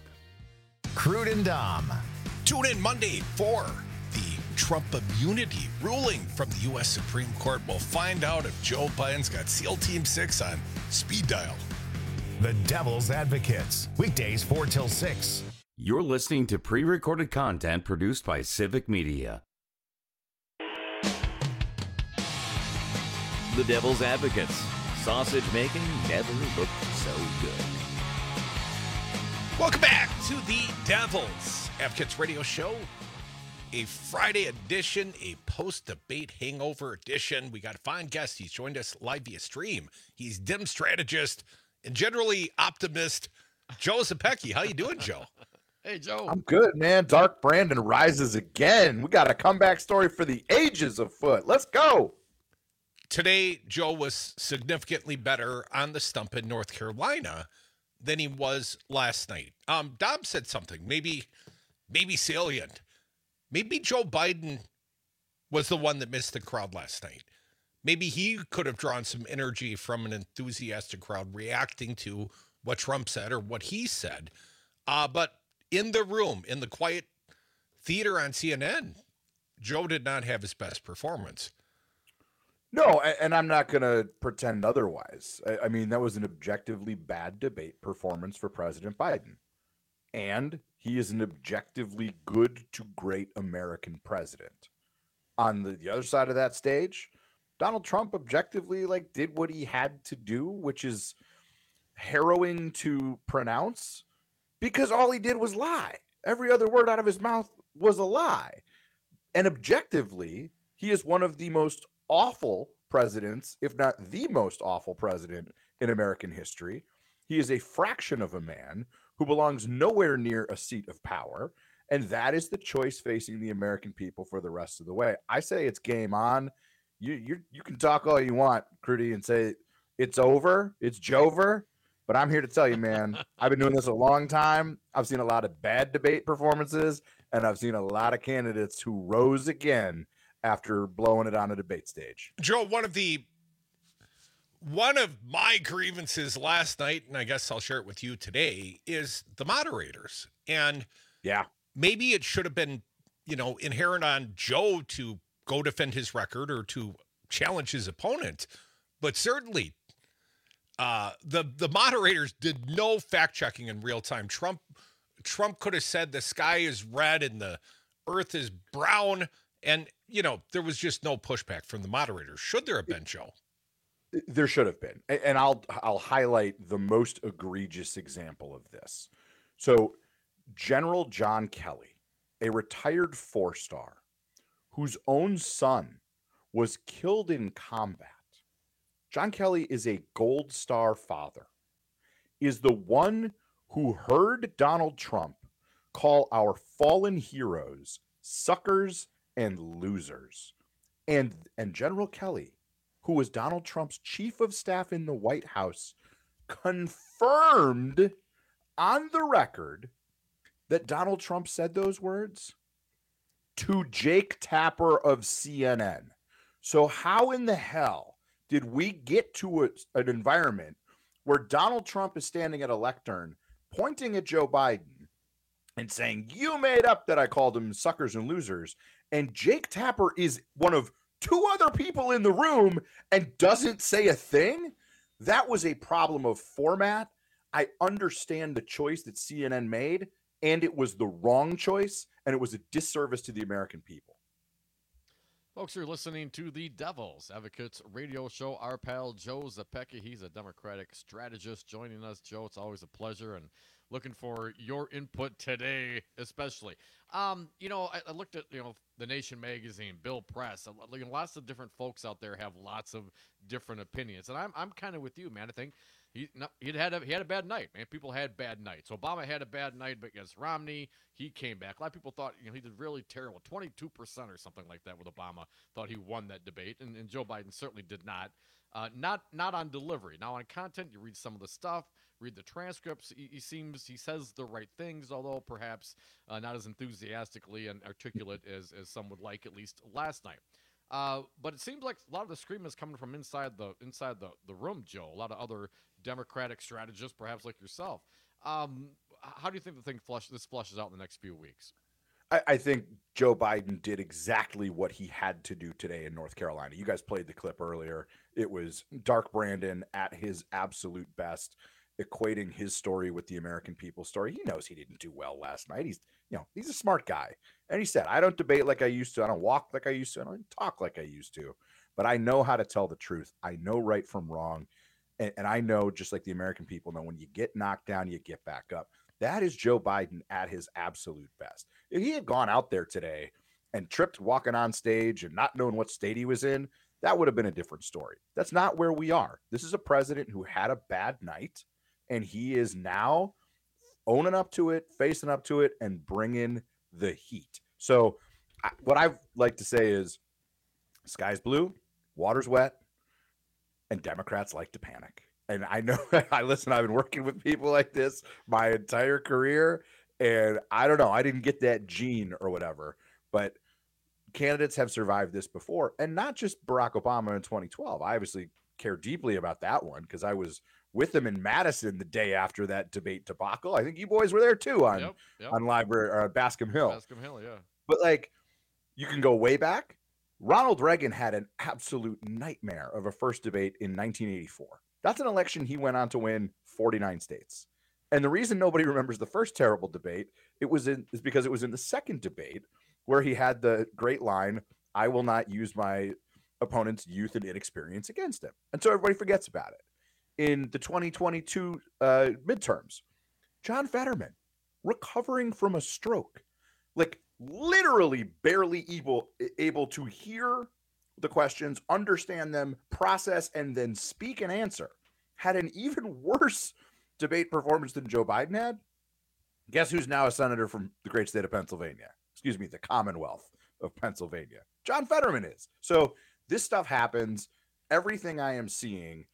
Crude and Dom. Tune in Monday for the Trump immunity ruling from the U S Supreme Court. We'll find out if Joe Biden's got SEAL Team six on speed dial. The Devil's Advocates. Weekdays four till six. You're listening to pre-recorded content produced by Civic Media. The Devil's Advocates. Sausage making never looked so good. Welcome back to the Devil's Advocates radio show. A Friday edition, a post-debate hangover edition. We got a fine guest. He's joined us live via stream. He's dim strategist and generally optimist, Joe Zepecki. How you doing, Joe? Hey, Joe. I'm good, man. Dark Brandon rises again. We got a comeback story for the ages afoot. Let's go. Today, Joe was significantly better on the stump in North Carolina than he was last night. Um, Dom said something, maybe, maybe salient. Maybe Joe Biden was the one that missed the crowd last night. Maybe he could have drawn some energy from an enthusiastic crowd reacting to what Trump said or what he said. Uh, but in the room, in the quiet theater on C N N, Joe did not have his best performance. No, and I'm not going to pretend otherwise. I mean, that was an objectively bad debate performance for President Biden. And he is an objectively good to great American president. On the, the other side of that stage, Donald Trump objectively like did what he had to do, which is harrowing to pronounce, because all he did was lie. Every other word out of his mouth was a lie. And objectively, he is one of the most awful presidents, if not the most awful president in American history. He is a fraction of a man who belongs nowhere near a seat of power. And that is the choice facing the American people for the rest of the way. I say it's game on. You you you can talk all you want, Crudy, and say it's over, it's Jover. But I'm here to tell you, man, I've been doing this a long time. I've seen a lot of bad debate performances, and I've seen a lot of candidates who rose again after blowing it on a debate stage. Joe, one of the one of my grievances last night, and I guess I'll share it with you today, is the moderators. And yeah, maybe it should have been, you know, inherent on Joe to go defend his record or to challenge his opponent. But certainly Uh, the the moderators did no fact checking in real time. Trump Trump could have said the sky is red and the earth is brown, and you know there was just no pushback from the moderators. Should there have been, Joe? There should have been, and I'll I'll highlight the most egregious example of this. So, General John Kelly, a retired four-star, whose own son was killed in combat. John Kelly is a Gold Star father, is the one who heard Donald Trump call our fallen heroes suckers and losers. And, and General Kelly, who was Donald Trump's chief of staff in the White House, confirmed on the record that Donald Trump said those words to Jake Tapper of C N N. So how in the hell did we get to a, an environment where Donald Trump is standing at a lectern pointing at Joe Biden and saying, you made up that I called them suckers and losers, and Jake Tapper is one of two other people in the room and doesn't say a thing? That was a problem of format. I understand the choice that C N N made, and it was the wrong choice, and it was a disservice to the American people. Folks, you're listening to the Devil's Advocates radio show. Our pal Joe Zepecki, he's a Democratic strategist joining us. Joe, it's always a pleasure, and looking for your input today, especially. Um, you know, I, I looked at, you know, The Nation magazine, Bill Press. You know, lots of different folks out there have lots of different opinions, and I'm I'm kind of with you, man. I think he no, he had a, he had a bad night, man. People had bad nights. Obama had a bad night against Romney. He came back. A lot of people thought, you know, he did really terrible. twenty-two percent or something like that with Obama thought he won that debate, and, and Joe Biden certainly did not. Uh, not not on delivery. Now on content, you read some of the stuff, read the transcripts. He, he seems he says the right things, although perhaps uh, not as enthusiastically and articulate as as some would like, at least last night. Uh, but it seems like a lot of the screaming is coming from inside the inside the, the room, Joe. A lot of other Democratic strategists, perhaps like yourself. Um, how do you think the thing flush this flushes out in the next few weeks? I, I think Joe Biden did exactly what he had to do today in North Carolina. You guys played the clip earlier. It was Dark Brandon at his absolute best, equating his story with the American people's story. He knows he didn't do well last night. He's, you know, he's a smart guy. And he said, I don't debate like I used to. I don't walk like I used to. I don't talk like I used to. But I know how to tell the truth. I know right from wrong. And, and I know, just like the American people know, when you get knocked down, you get back up. That is Joe Biden at his absolute best. If he had gone out there today and tripped walking on stage and not knowing what state he was in, that would have been a different story. That's not where we are. This is a president who had a bad night, and he is now owning up to it, facing up to it, and bringing the heat. So I, what I like to say is sky's blue, water's wet, and Democrats like to panic. And I know, I listen, I've been working with people like this my entire career, and I don't know, I didn't get that gene or whatever, but candidates have survived this before, and not just Barack Obama in twenty twelve. I obviously care deeply about that one because I was with him in Madison the day after that debate debacle. I think you boys were there too on, yep, yep. on Library or uh, Bascom Hill. Bascom Hill, yeah. But like, you can go way back. Ronald Reagan had an absolute nightmare of a first debate in nineteen eighty-four. That's an election he went on to win forty-nine states. And the reason nobody remembers the first terrible debate, it was in is because it was in the second debate where he had the great line, I will not use my opponent's youth and inexperience against him. And so everybody forgets about it. In the twenty twenty-two uh, midterms, John Fetterman, recovering from a stroke, like literally barely able, able to hear the questions, understand them, process, and then speak and answer, had an even worse debate performance than Joe Biden had. Guess who's now a senator from the great state of Pennsylvania? Excuse me, the Commonwealth of Pennsylvania. John Fetterman is. So this stuff happens. Everything I am seeing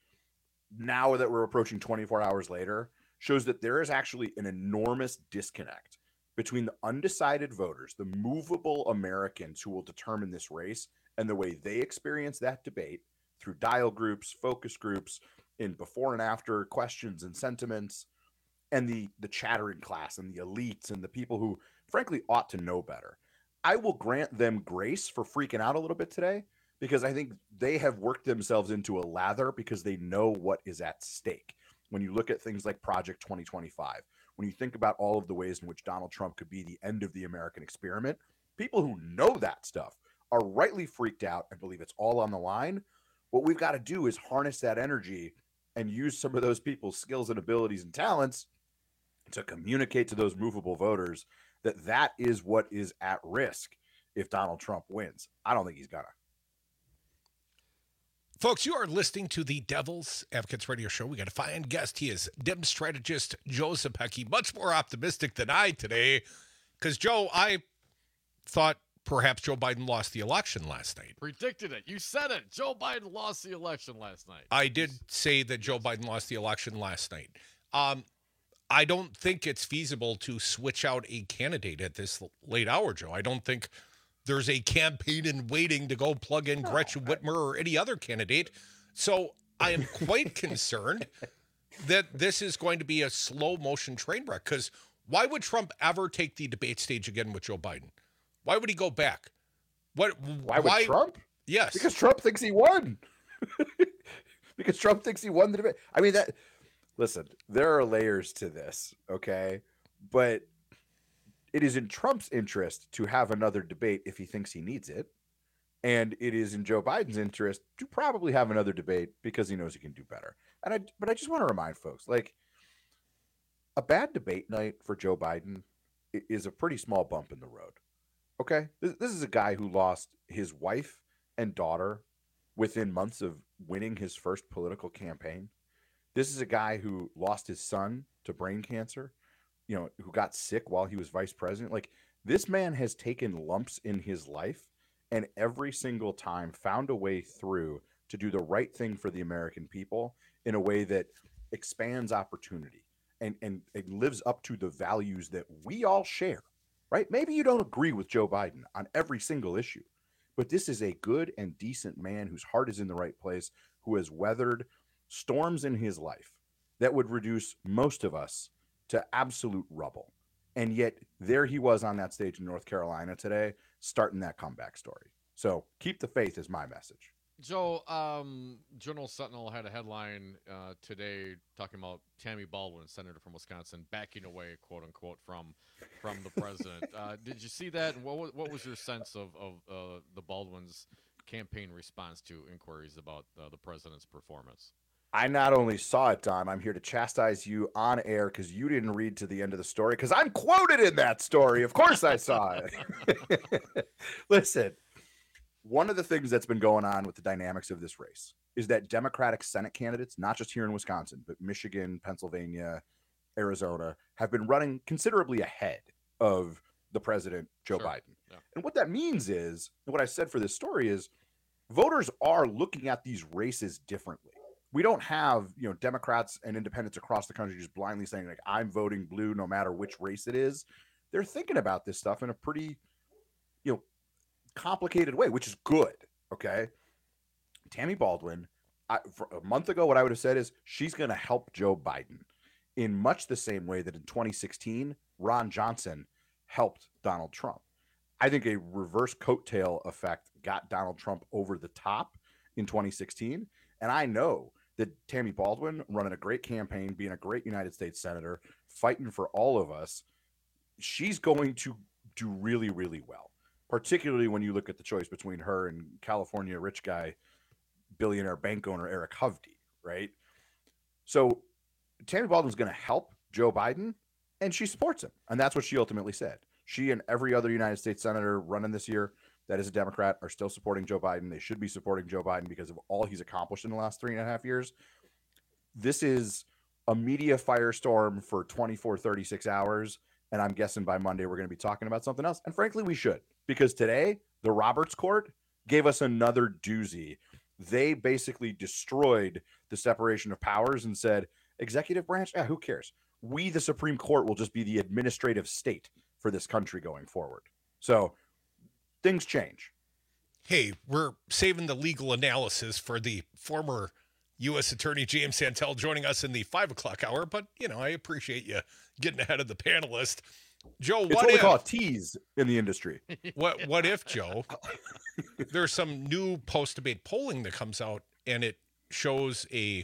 now that we're approaching twenty-four hours later shows that there is actually an enormous disconnect between the undecided voters, the movable Americans who will determine this race, and the way they experience that debate through dial groups, focus groups, in before and after questions and sentiments, and the the chattering class and the elites and the people who frankly ought to know better. I will grant them grace for freaking out a little bit today, because I think they have worked themselves into a lather because they know what is at stake. When you look at things like Project twenty twenty-five, when you think about all of the ways in which Donald Trump could be the end of the American experiment, people who know that stuff are rightly freaked out and believe it's all on the line. What we've got to do is harness that energy and use some of those people's skills and abilities and talents to communicate to those movable voters that that is what is at risk if Donald Trump wins. I don't think he's gonna. Folks, you are listening to the Devil's Advocates Radio Show. We got a fine guest. He is Dem strategist Joe Zepecki, much more optimistic than I today. Because, Joe, I thought perhaps Joe Biden lost the election last night. Predicted it. You said it. Joe Biden lost the election last night. I did say that Joe Biden lost the election last night. Um, I don't think it's feasible to switch out a candidate at this late hour, Joe. I don't think there's a campaign in waiting to go plug in Gretchen Whitmer or any other candidate. So I am quite concerned that this is going to be a slow motion train wreck. Because why would Trump ever take the debate stage again with Joe Biden? Why would he go back? What? Why would why, Trump? Yes. Because Trump thinks he won. Because Trump thinks he won the debate. I mean, that. Listen, there are layers to this, okay? But it is in Trump's interest to have another debate if he thinks he needs it. And it is in Joe Biden's interest to probably have another debate because he knows he can do better. And I, but I just want to remind folks, like, a bad debate night for Joe Biden is a pretty small bump in the road. Okay? This, this is a guy who lost his wife and daughter within months of winning his first political campaign. This is a guy who lost his son to brain cancer, you know, who got sick while he was vice president. Like, this man has taken lumps in his life and every single time found a way through to do the right thing for the American people in a way that expands opportunity and, and, and lives up to the values that we all share, right? Maybe you don't agree with Joe Biden on every single issue, but this is a good and decent man whose heart is in the right place, who has weathered storms in his life that would reduce most of us to absolute rubble. And yet there he was on that stage in North Carolina today, starting that comeback story. So keep the faith is my message. Joe, um, Journal Sentinel had a headline uh, today talking about Tammy Baldwin, senator from Wisconsin, backing away, quote unquote, from from the president. uh, did you see that? And what was, what was your sense of, of uh, the Baldwin's campaign response to inquiries about uh, the president's performance? I not only saw it, Don, I'm here to chastise you on air because you didn't read to the end of the story because I'm quoted in that story. Of course I saw it. Listen, one of the things that's been going on with the dynamics of this race is that Democratic Senate candidates, not just here in Wisconsin, but Michigan, Pennsylvania, Arizona, have been running considerably ahead of the president, Joe sure. Biden. Yeah. And what that means is, what I said for this story is, voters are looking at these races differently. We don't have, you know, Democrats and independents across the country just blindly saying, like, I'm voting blue no matter which race it is. They're thinking about this stuff in a pretty, you know, complicated way, which is good, okay? Tammy Baldwin, I, for a month ago, what I would have said is she's going to help Joe Biden in much the same way that in twenty sixteen, Ron Johnson helped Donald Trump. I think a reverse coattail effect got Donald Trump over the top in twenty sixteen, and I know that Tammy Baldwin, running a great campaign, being a great United States senator, fighting for all of us, she's going to do really, really well, particularly when you look at the choice between her and California rich guy, billionaire bank owner Eric Hovde, right? So Tammy Baldwin's going to help Joe Biden, and she supports him, and that's what she ultimately said. She and every other United States senator running this year that is a Democrat are still supporting Joe Biden. They should be supporting Joe Biden because of all he's accomplished in the last three and a half years. This is a media firestorm for twenty-four, thirty-six hours. And I'm guessing by Monday, we're going to be talking about something else. And frankly, we should, because today the Roberts Court gave us another doozy. They basically destroyed the separation of powers and said, executive branch, eh, who cares? We, the Supreme Court, will just be the administrative state for this country going forward. So things change. Hey, we're saving the legal analysis for the former U S Attorney James Santel joining us in the five o'clock hour, but, you know, I appreciate you getting ahead of the panelist. Joe, it's what what if? we call a tease in the industry. What What if, Joe, there's some new post-debate polling that comes out, and it shows a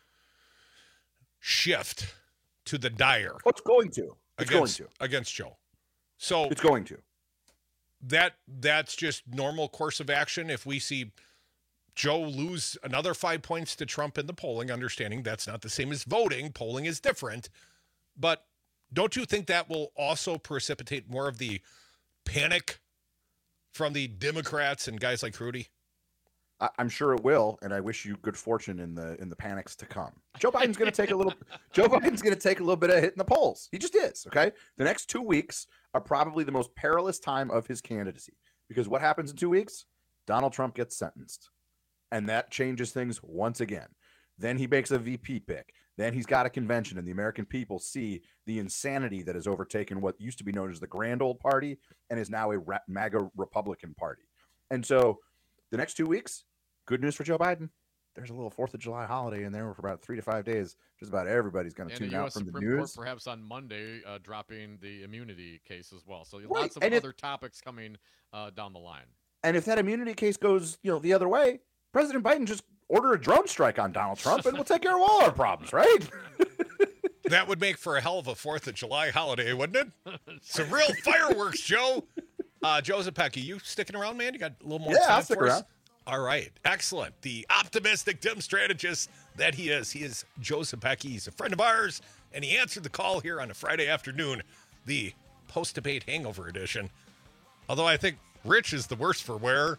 shift to the dire. Oh, it's going to. It's against, going to. Against Joe. So it's going to. That that's just normal course of action. If we see Joe lose another five points to Trump in the polling, understanding that's not the same as voting. Polling is different. But don't you think that will also precipitate more of the panic from the Democrats and guys like Rudy? I- I'm sure it will, and I wish you good fortune in the in the panics to come. Joe Biden's going to take a little. Joe Biden's going to take a little bit of hit in the polls. He just is. Okay, the next two weeks are probably the most perilous time of his candidacy, because what happens in two weeks? Donald Trump gets sentenced, and that changes things once again. Then he makes a V P pick. Then he's got a convention, and the American people see the insanity that has overtaken what used to be known as the Grand Old Party and is now a ra- MAGA Republican Party. And so the next two weeks, good news for Joe Biden. There's a little fourth of July holiday in there for about three to five days. Just about everybody's going to tune out from Supreme the Court news. perhaps on Monday, uh, dropping the immunity case as well. So Right. lots of And if- other topics coming uh, down the line. And if that immunity case goes, you know, the other way, President Biden just order a drone strike on Donald Trump, and we'll take care of all our problems, right? That would make for a hell of a fourth of July holiday, wouldn't it? Some real fireworks, Joe. Uh, Joe Zepecki, you sticking around, man? You got a little more Yeah, time I'll stick for us? around. All right. Excellent. The optimistic Dem strategist that he is. He is Joe Zepecki. He's a friend of ours, and he answered the call here on a Friday afternoon, the post-debate hangover edition. Although I think Rich is the worst for wear.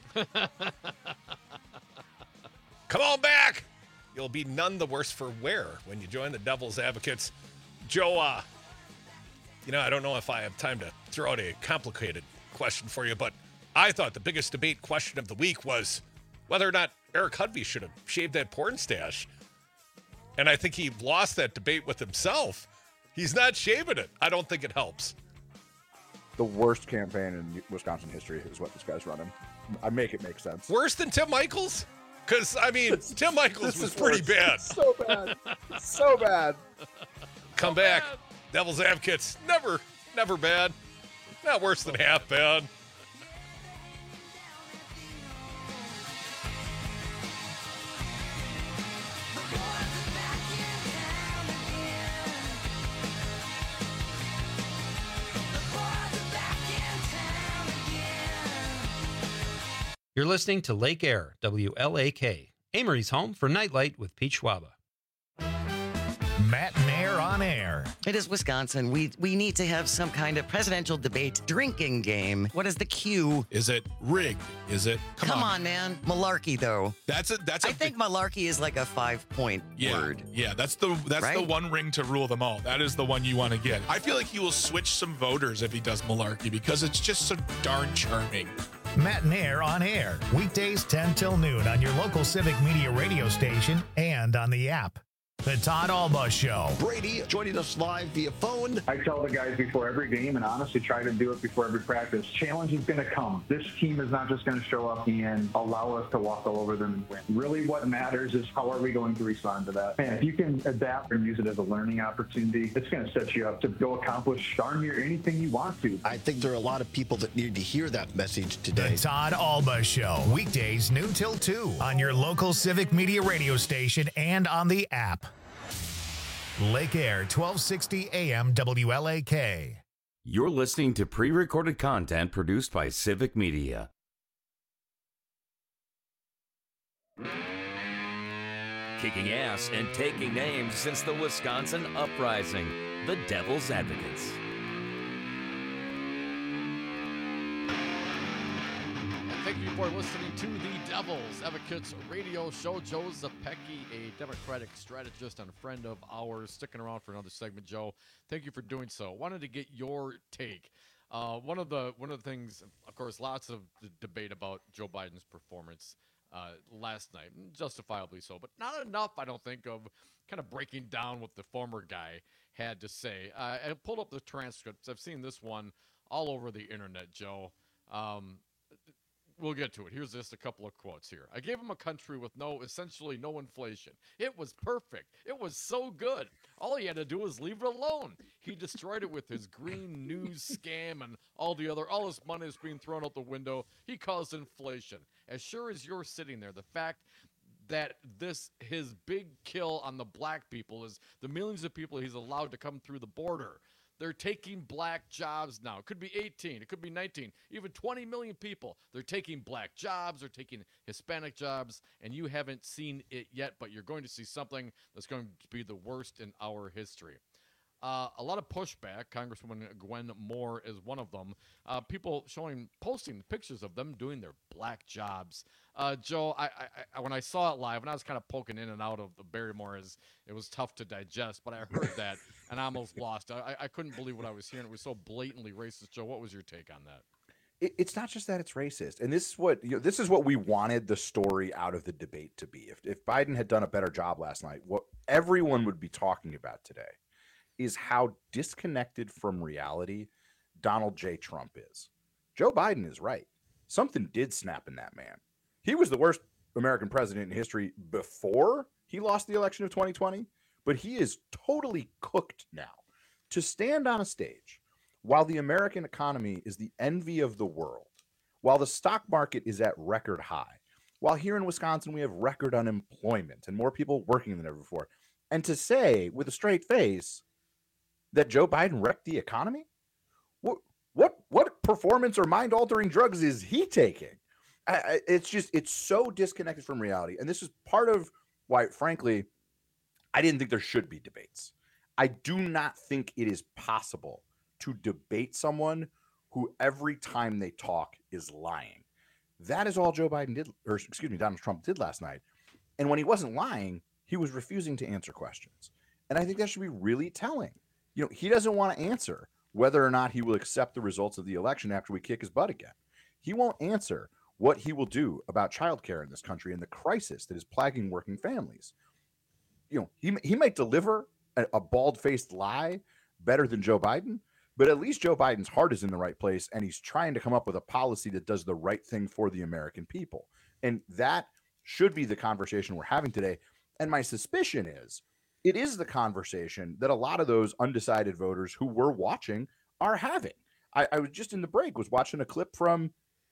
Come on back. You'll be none the worse for wear when you join the Devil's Advocates. Joe, uh, you know, I don't know if I have time to throw out a complicated question for you, but I thought the biggest debate question of the week was whether or not Eric Hudvey should have shaved that porn stash. And I think he lost that debate with himself. He's not shaving it. I don't think it helps. The worst campaign in Wisconsin history is what this guy's running. I make it make sense. Worse than Tim Michaels? Because, I mean, Tim Michaels This was is pretty worse. bad. So bad. So bad. Come back. Devil's Advocates. Never, never bad. Not worse than half bad. You're listening to Lake Air, W L A K, Amory's home for Nightlight with Pete Schwaba. Matt and Air on air. It is Wisconsin. We we need to have some kind of presidential debate drinking game. What is the cue? Is it rigged? Is it? Come, Come on. on. man. Malarkey, though. That's a that's a I think malarkey is like a five-point yeah, word. Yeah, that's the that's Right? the one ring to rule them all. That is the one you want to get. I feel like he will switch some voters if he does malarkey because it's just so darn charming. Matt and Air on air. Weekdays ten till noon on your local Civic Media radio station and on the app. The Todd Alba Show. Brady joining us live via phone. I tell the guys before every game, and honestly try to do it before every practice, challenge is going to come. This team is not just going to show up and allow us to walk all over them and win. Really what matters is how are we going to respond to that. And if you can adapt and use it as a learning opportunity, it's going to set you up to go accomplish darn near anything you want to. I think there are a lot of people that need to hear that message today. The Todd Alba Show. Weekdays noon till two on your local Civic Media radio station and on the app. Lake Air, twelve sixty A M W L A K. You're listening to pre-recorded content produced by Civic Media. Kicking ass and taking names since the Wisconsin Uprising, the Devil's Advocates. Thank you for listening to the Devil's Advocates radio show. Joe Zepecki, a Democratic strategist and a friend of ours, sticking around for another segment. Joe, thank you for doing so. Wanted to get your take. Uh, one of the one of the things, of course, lots of d- debate about Joe Biden's performance uh, last night, justifiably so, but not enough, I don't think, of kind of breaking down what the former guy had to say. Uh, I pulled up the transcripts. I've seen this one all over the internet, Joe. Um, we'll get to it. Here's just a couple of quotes here. I gave him a country with no, essentially no inflation. It was perfect. It was so good. All he had to do was leave it alone. He destroyed it with his green news scam and all the other, all his money is being thrown out the window. He caused inflation. As sure as you're sitting there, the fact that this, his big kill on the black people is the millions of people he's allowed to come through the border. They're taking black jobs now. It could be eighteen. It could be nineteen. Even twenty million people. They're taking black jobs. They're taking Hispanic jobs. And you haven't seen it yet, but you're going to see something that's going to be the worst in our history. Uh, a lot of pushback. Congresswoman Gwen Moore is one of them. Uh, people showing, posting pictures of them doing their black jobs. Uh, Joe, I, I, I, when I saw it live, and I was kind of poking in and out of the Barrymore, as it was tough to digest, but I heard that and I almost lost. I, I couldn't believe what I was hearing. It was so blatantly racist. What was your take on that? It, it's not just that it's racist, and this is what you know, this is what we wanted the story out of the debate to be. If if Biden had done a better job last night, what everyone would be talking about today is how disconnected from reality Donald J. Trump is. Joe Biden is right. Something did snap in that man. He was the worst American president in history before he lost the election of twenty twenty, but he is totally cooked now to stand on a stage while the American economy is the envy of the world, while the stock market is at record high, while here in Wisconsin we have record unemployment and more people working than ever before, and to say with a straight face that Joe Biden wrecked the economy? What what what performance or mind-altering drugs is he taking? I, I, it's just, it's so disconnected from reality. And this is part of why, frankly, I didn't think there should be debates. I do not think it is possible to debate someone who every time they talk is lying. That is all Joe Biden did, or excuse me, Donald Trump did last night. And when he wasn't lying, he was refusing to answer questions. And I think that should be really telling. You know, he doesn't want to answer whether or not he will accept the results of the election after we kick his butt again. He won't answer what he will do about childcare in this country and the crisis that is plaguing working families. You know, he, he might deliver a, a bald-faced lie better than Joe Biden, but at least Joe Biden's heart is in the right place, and he's trying to come up with a policy that does the right thing for the American people. And that should be the conversation we're having today. And my suspicion is it is the conversation that a lot of those undecided voters who were watching are having. I, I was just in the break, was watching a clip from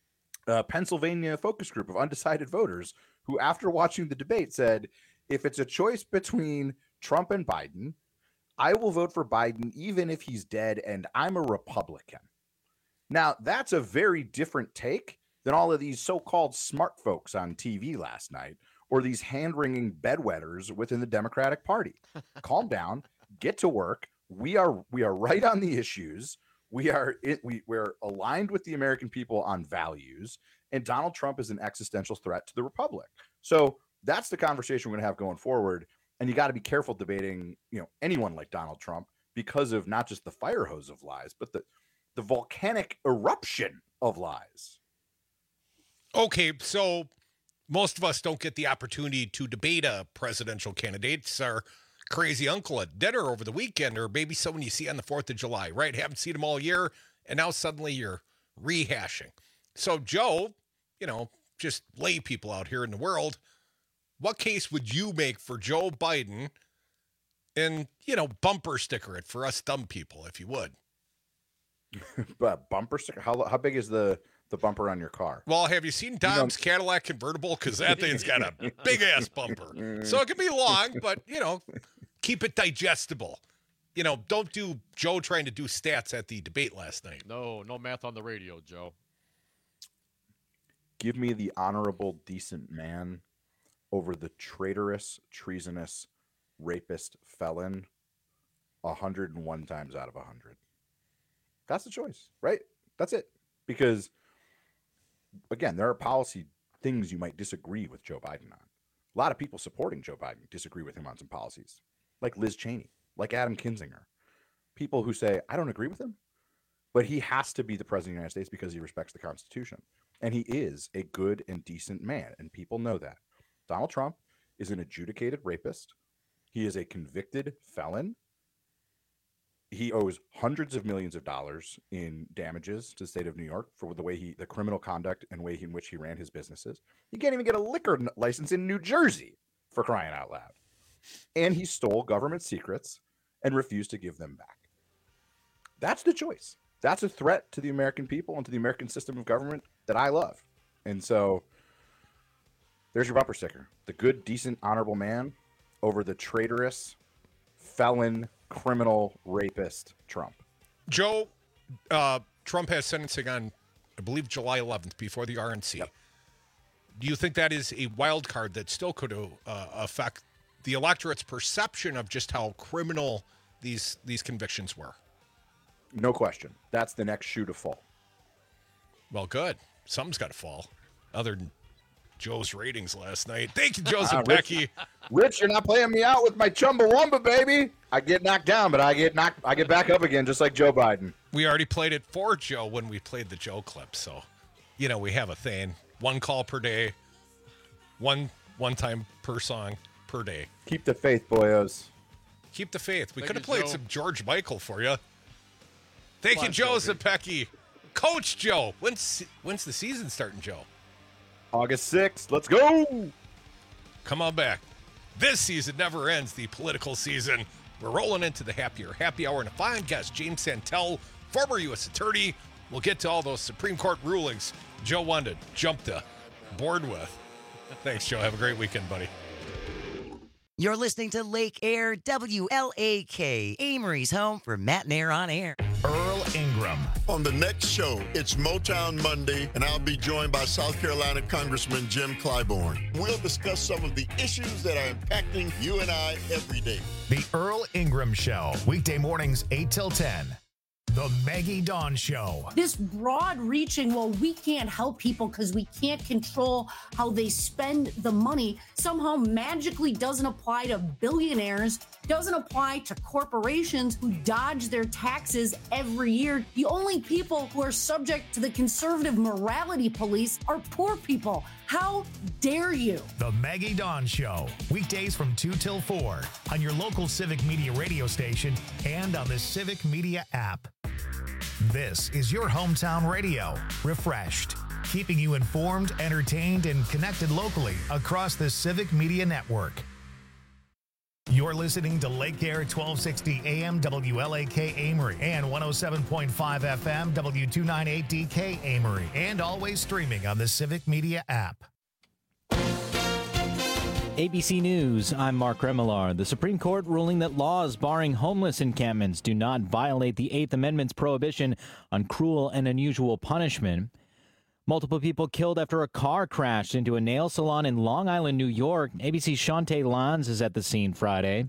a Pennsylvania focus group of undecided voters who, after watching the debate, said, if it's a choice between Trump and Biden, I will vote for Biden even if he's dead and I'm a Republican. Now, that's a very different take than all of these so-called smart folks on T V last night, or these hand-wringing bedwetters within the Democratic Party. Calm down, get to work. We are we are right on the issues. We are it, we we're aligned with the American people on values, and Donald Trump is an existential threat to the republic. So that's the conversation we're going to have going forward. And you got to be careful debating, you know, anyone like Donald Trump because of not just the fire hose of lies, but the the volcanic eruption of lies. Okay, so most of us don't get the opportunity to debate a presidential candidate. It's our crazy uncle at dinner over the weekend, or maybe someone you see on the fourth of July, right? Haven't seen him all year, and now suddenly you're rehashing. So, Joe, you know, just lay people out here in the world, what case would you make for Joe Biden and, you know, bumper sticker it for us dumb people, if you would? But bumper sticker? How, how big is the, the bumper on your car? Well, have you seen Dom's you know, Cadillac convertible? Because that thing's got a big-ass bumper. So it can be long, but, you know, keep it digestible. You know, don't do Joe trying to do stats at the debate last night. No, no math on the radio, Joe. Give me the honorable, decent man over the traitorous, treasonous, rapist felon one hundred one times out of one hundred. That's the choice, right? That's it. Because, again, there are policy things you might disagree with Joe Biden on. A lot of people supporting Joe Biden disagree with him on some policies, like Liz Cheney, like Adam Kinzinger. People who say, I don't agree with him, but he has to be the president of the United States because he respects the Constitution. And he is a good and decent man, and people know that. Donald Trump is an adjudicated rapist. He is a convicted felon. he owes hundreds of millions of dollars in damages to the state of New York for the way he, the criminal conduct and way in which he ran his businesses. He can't even get a liquor license in New Jersey, for crying out loud. And he stole government secrets and refused to give them back. That's the choice. That's a threat to the American people and to the American system of government that I love. And so there's your bumper sticker. The good, decent, honorable man over the traitorous, felon, criminal, rapist Trump. Joe, uh, Trump has sentencing on, I believe, July eleventh before the R N C. Yep. Do you think that is a wild card that still could uh, affect the electorate's perception of just how criminal these these convictions were? No question. That's the next shoe to fall. Well, good. Something's got to fall, other than Joe's ratings last night. Thank you, Joseph uh, Becky. Rich, Rich, you're not playing me out with my Chumbawamba, baby. I get knocked down, but I get knocked. I get back up again, just like Joe Biden. We already played it for Joe when we played the Joe clip, so you know we have a thing. One call per day, one one time per song per day. Keep the faith, boyos. Keep the faith. We Thank could have you, played Joe. some George Michael for you. Thank Come you, on, Joseph Joe. Pecky. Coach Joe. When's when's the season starting, Joe? August sixth. Let's go. Come on back. This season never ends, the political season. We're rolling into the happier happy hour and a fine guest, James Santel, former U S attorney. We'll get to all those Supreme Court rulings Joe wanted to jump the board with. Thanks, Joe. Have a great weekend, buddy. You're listening to Lake Air, W L A K, Amory's home for Matt and Air on Air. Earl Ingram. On the next show, it's Motown Monday, and I'll be joined by South Carolina Congressman Jim Clyburn. We'll discuss some of the issues that are impacting you and I every day. The Earl Ingram Show, weekday mornings eight till ten. The Maggie Dawn Show. This broad-reaching, well, we can't help people because we can't control how they spend the money, somehow magically doesn't apply to billionaires, doesn't apply to corporations who dodge their taxes every year. The only people who are subject to the conservative morality police are poor people. How dare you? The Maggie Dawn Show, weekdays from two till four on your local Civic Media radio station and on the Civic Media app. This is your hometown radio, refreshed, keeping you informed, entertained, and connected locally across the Civic Media Network. You're listening to Lake Air twelve sixty A M W L A K Amory and one oh seven point five F M W two ninety-eight D K Amory, and always streaming on the Civic Media app. A B C News, I'm Mark Remillard. The Supreme Court ruling that laws barring homeless encampments do not violate the Eighth Amendment's prohibition on cruel and unusual punishment. Multiple people killed after a car crashed into a nail salon in Long Island, New York. A B C's Shantae Lanz is at the scene Friday.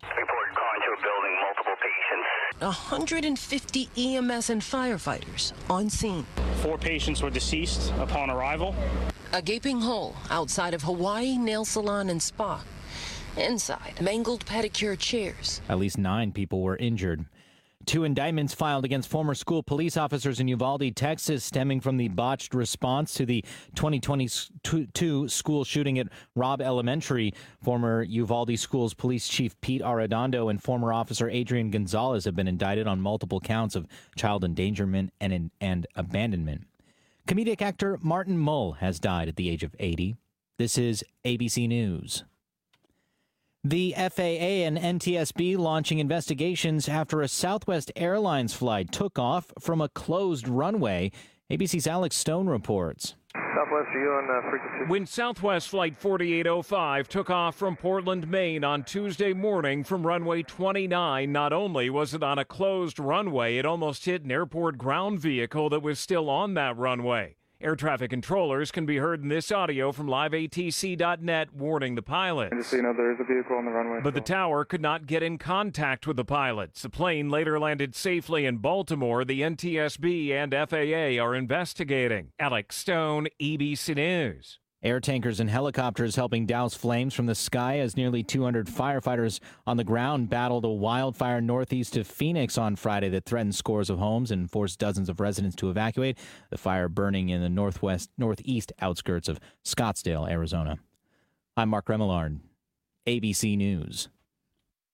one hundred fifty E M S and firefighters on scene. Four patients were deceased upon arrival. A gaping hole outside of Hawaii Nail Salon and Spa. Inside, mangled pedicure chairs. At least nine people were injured. Two indictments filed against former school police officers in Uvalde, Texas, stemming from the botched response to the twenty twenty-two school shooting at Robb Elementary. Former Uvalde Schools Police Chief Pete Arredondo and former officer Adrian Gonzalez have been indicted on multiple counts of child endangerment and, and abandonment. Comedic actor Martin Mull has died at the age of eighty. This is A B C News. The F A A and N T S B launching investigations after a Southwest Airlines flight took off from a closed runway. A B C's Alex Stone reports. Southwest, are you on uh, frequency? When Southwest Flight forty-eight oh five took off from Portland, Maine on Tuesday morning from runway twenty-nine, not only was it on a closed runway, it almost hit an airport ground vehicle that was still on that runway. Air traffic controllers can be heard in this audio from live A T C dot net warning the pilots. Just so you know, there is a vehicle on the runway. But the tower could not get in contact with the pilots. The plane later landed safely in Baltimore. The N T S B and F A A are investigating. Alex Stone, A B C News. Air tankers and helicopters helping douse flames from the sky as nearly two hundred firefighters on the ground battled a wildfire northeast of Phoenix on Friday that threatened scores of homes and forced dozens of residents to evacuate. The fire burning in the northwest, northeast outskirts of Scottsdale, Arizona. I'm Mark Remillard, A B C News.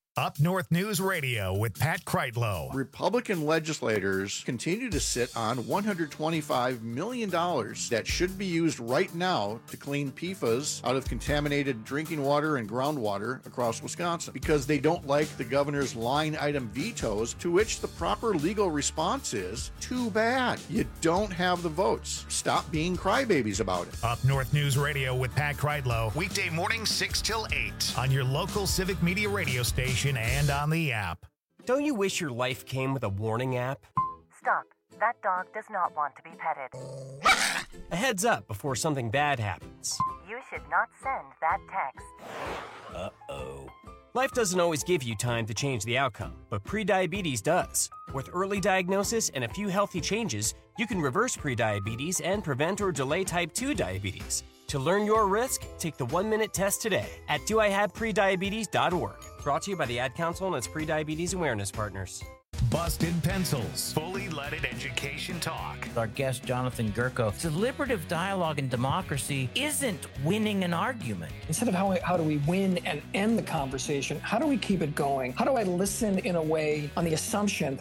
Up North News Radio with Pat Kreitlow. Republican legislators continue to sit on one hundred twenty-five million dollars that should be used right now to clean P F A S out of contaminated drinking water and groundwater across Wisconsin because they don't like the governor's line item vetoes, to which the proper legal response is, too bad. You don't have the votes. Stop being crybabies about it. Up North News Radio with Pat Kreitlow. Weekday mornings six till eight on your local Civic Media radio station and on the app. Don't you wish your life came with a warning app? Stop. That dog does not want to be petted. A heads up before something bad happens. You should not send that text. Uh-oh. Life doesn't always give you time to change the outcome, but prediabetes does. With early diagnosis and a few healthy changes, you can reverse prediabetes and prevent or delay type two diabetes. To learn your risk, take the one-minute test today at do I have prediabetes dot org. Brought to you by the Ad Council and its prediabetes awareness partners. Busted Pencils, fully leaded education talk. Our guest, Jonathan Gurko, deliberative dialogue and democracy isn't winning an argument. Instead of how, how do we win and end the conversation, how do we keep it going? How do I listen in a way on the assumption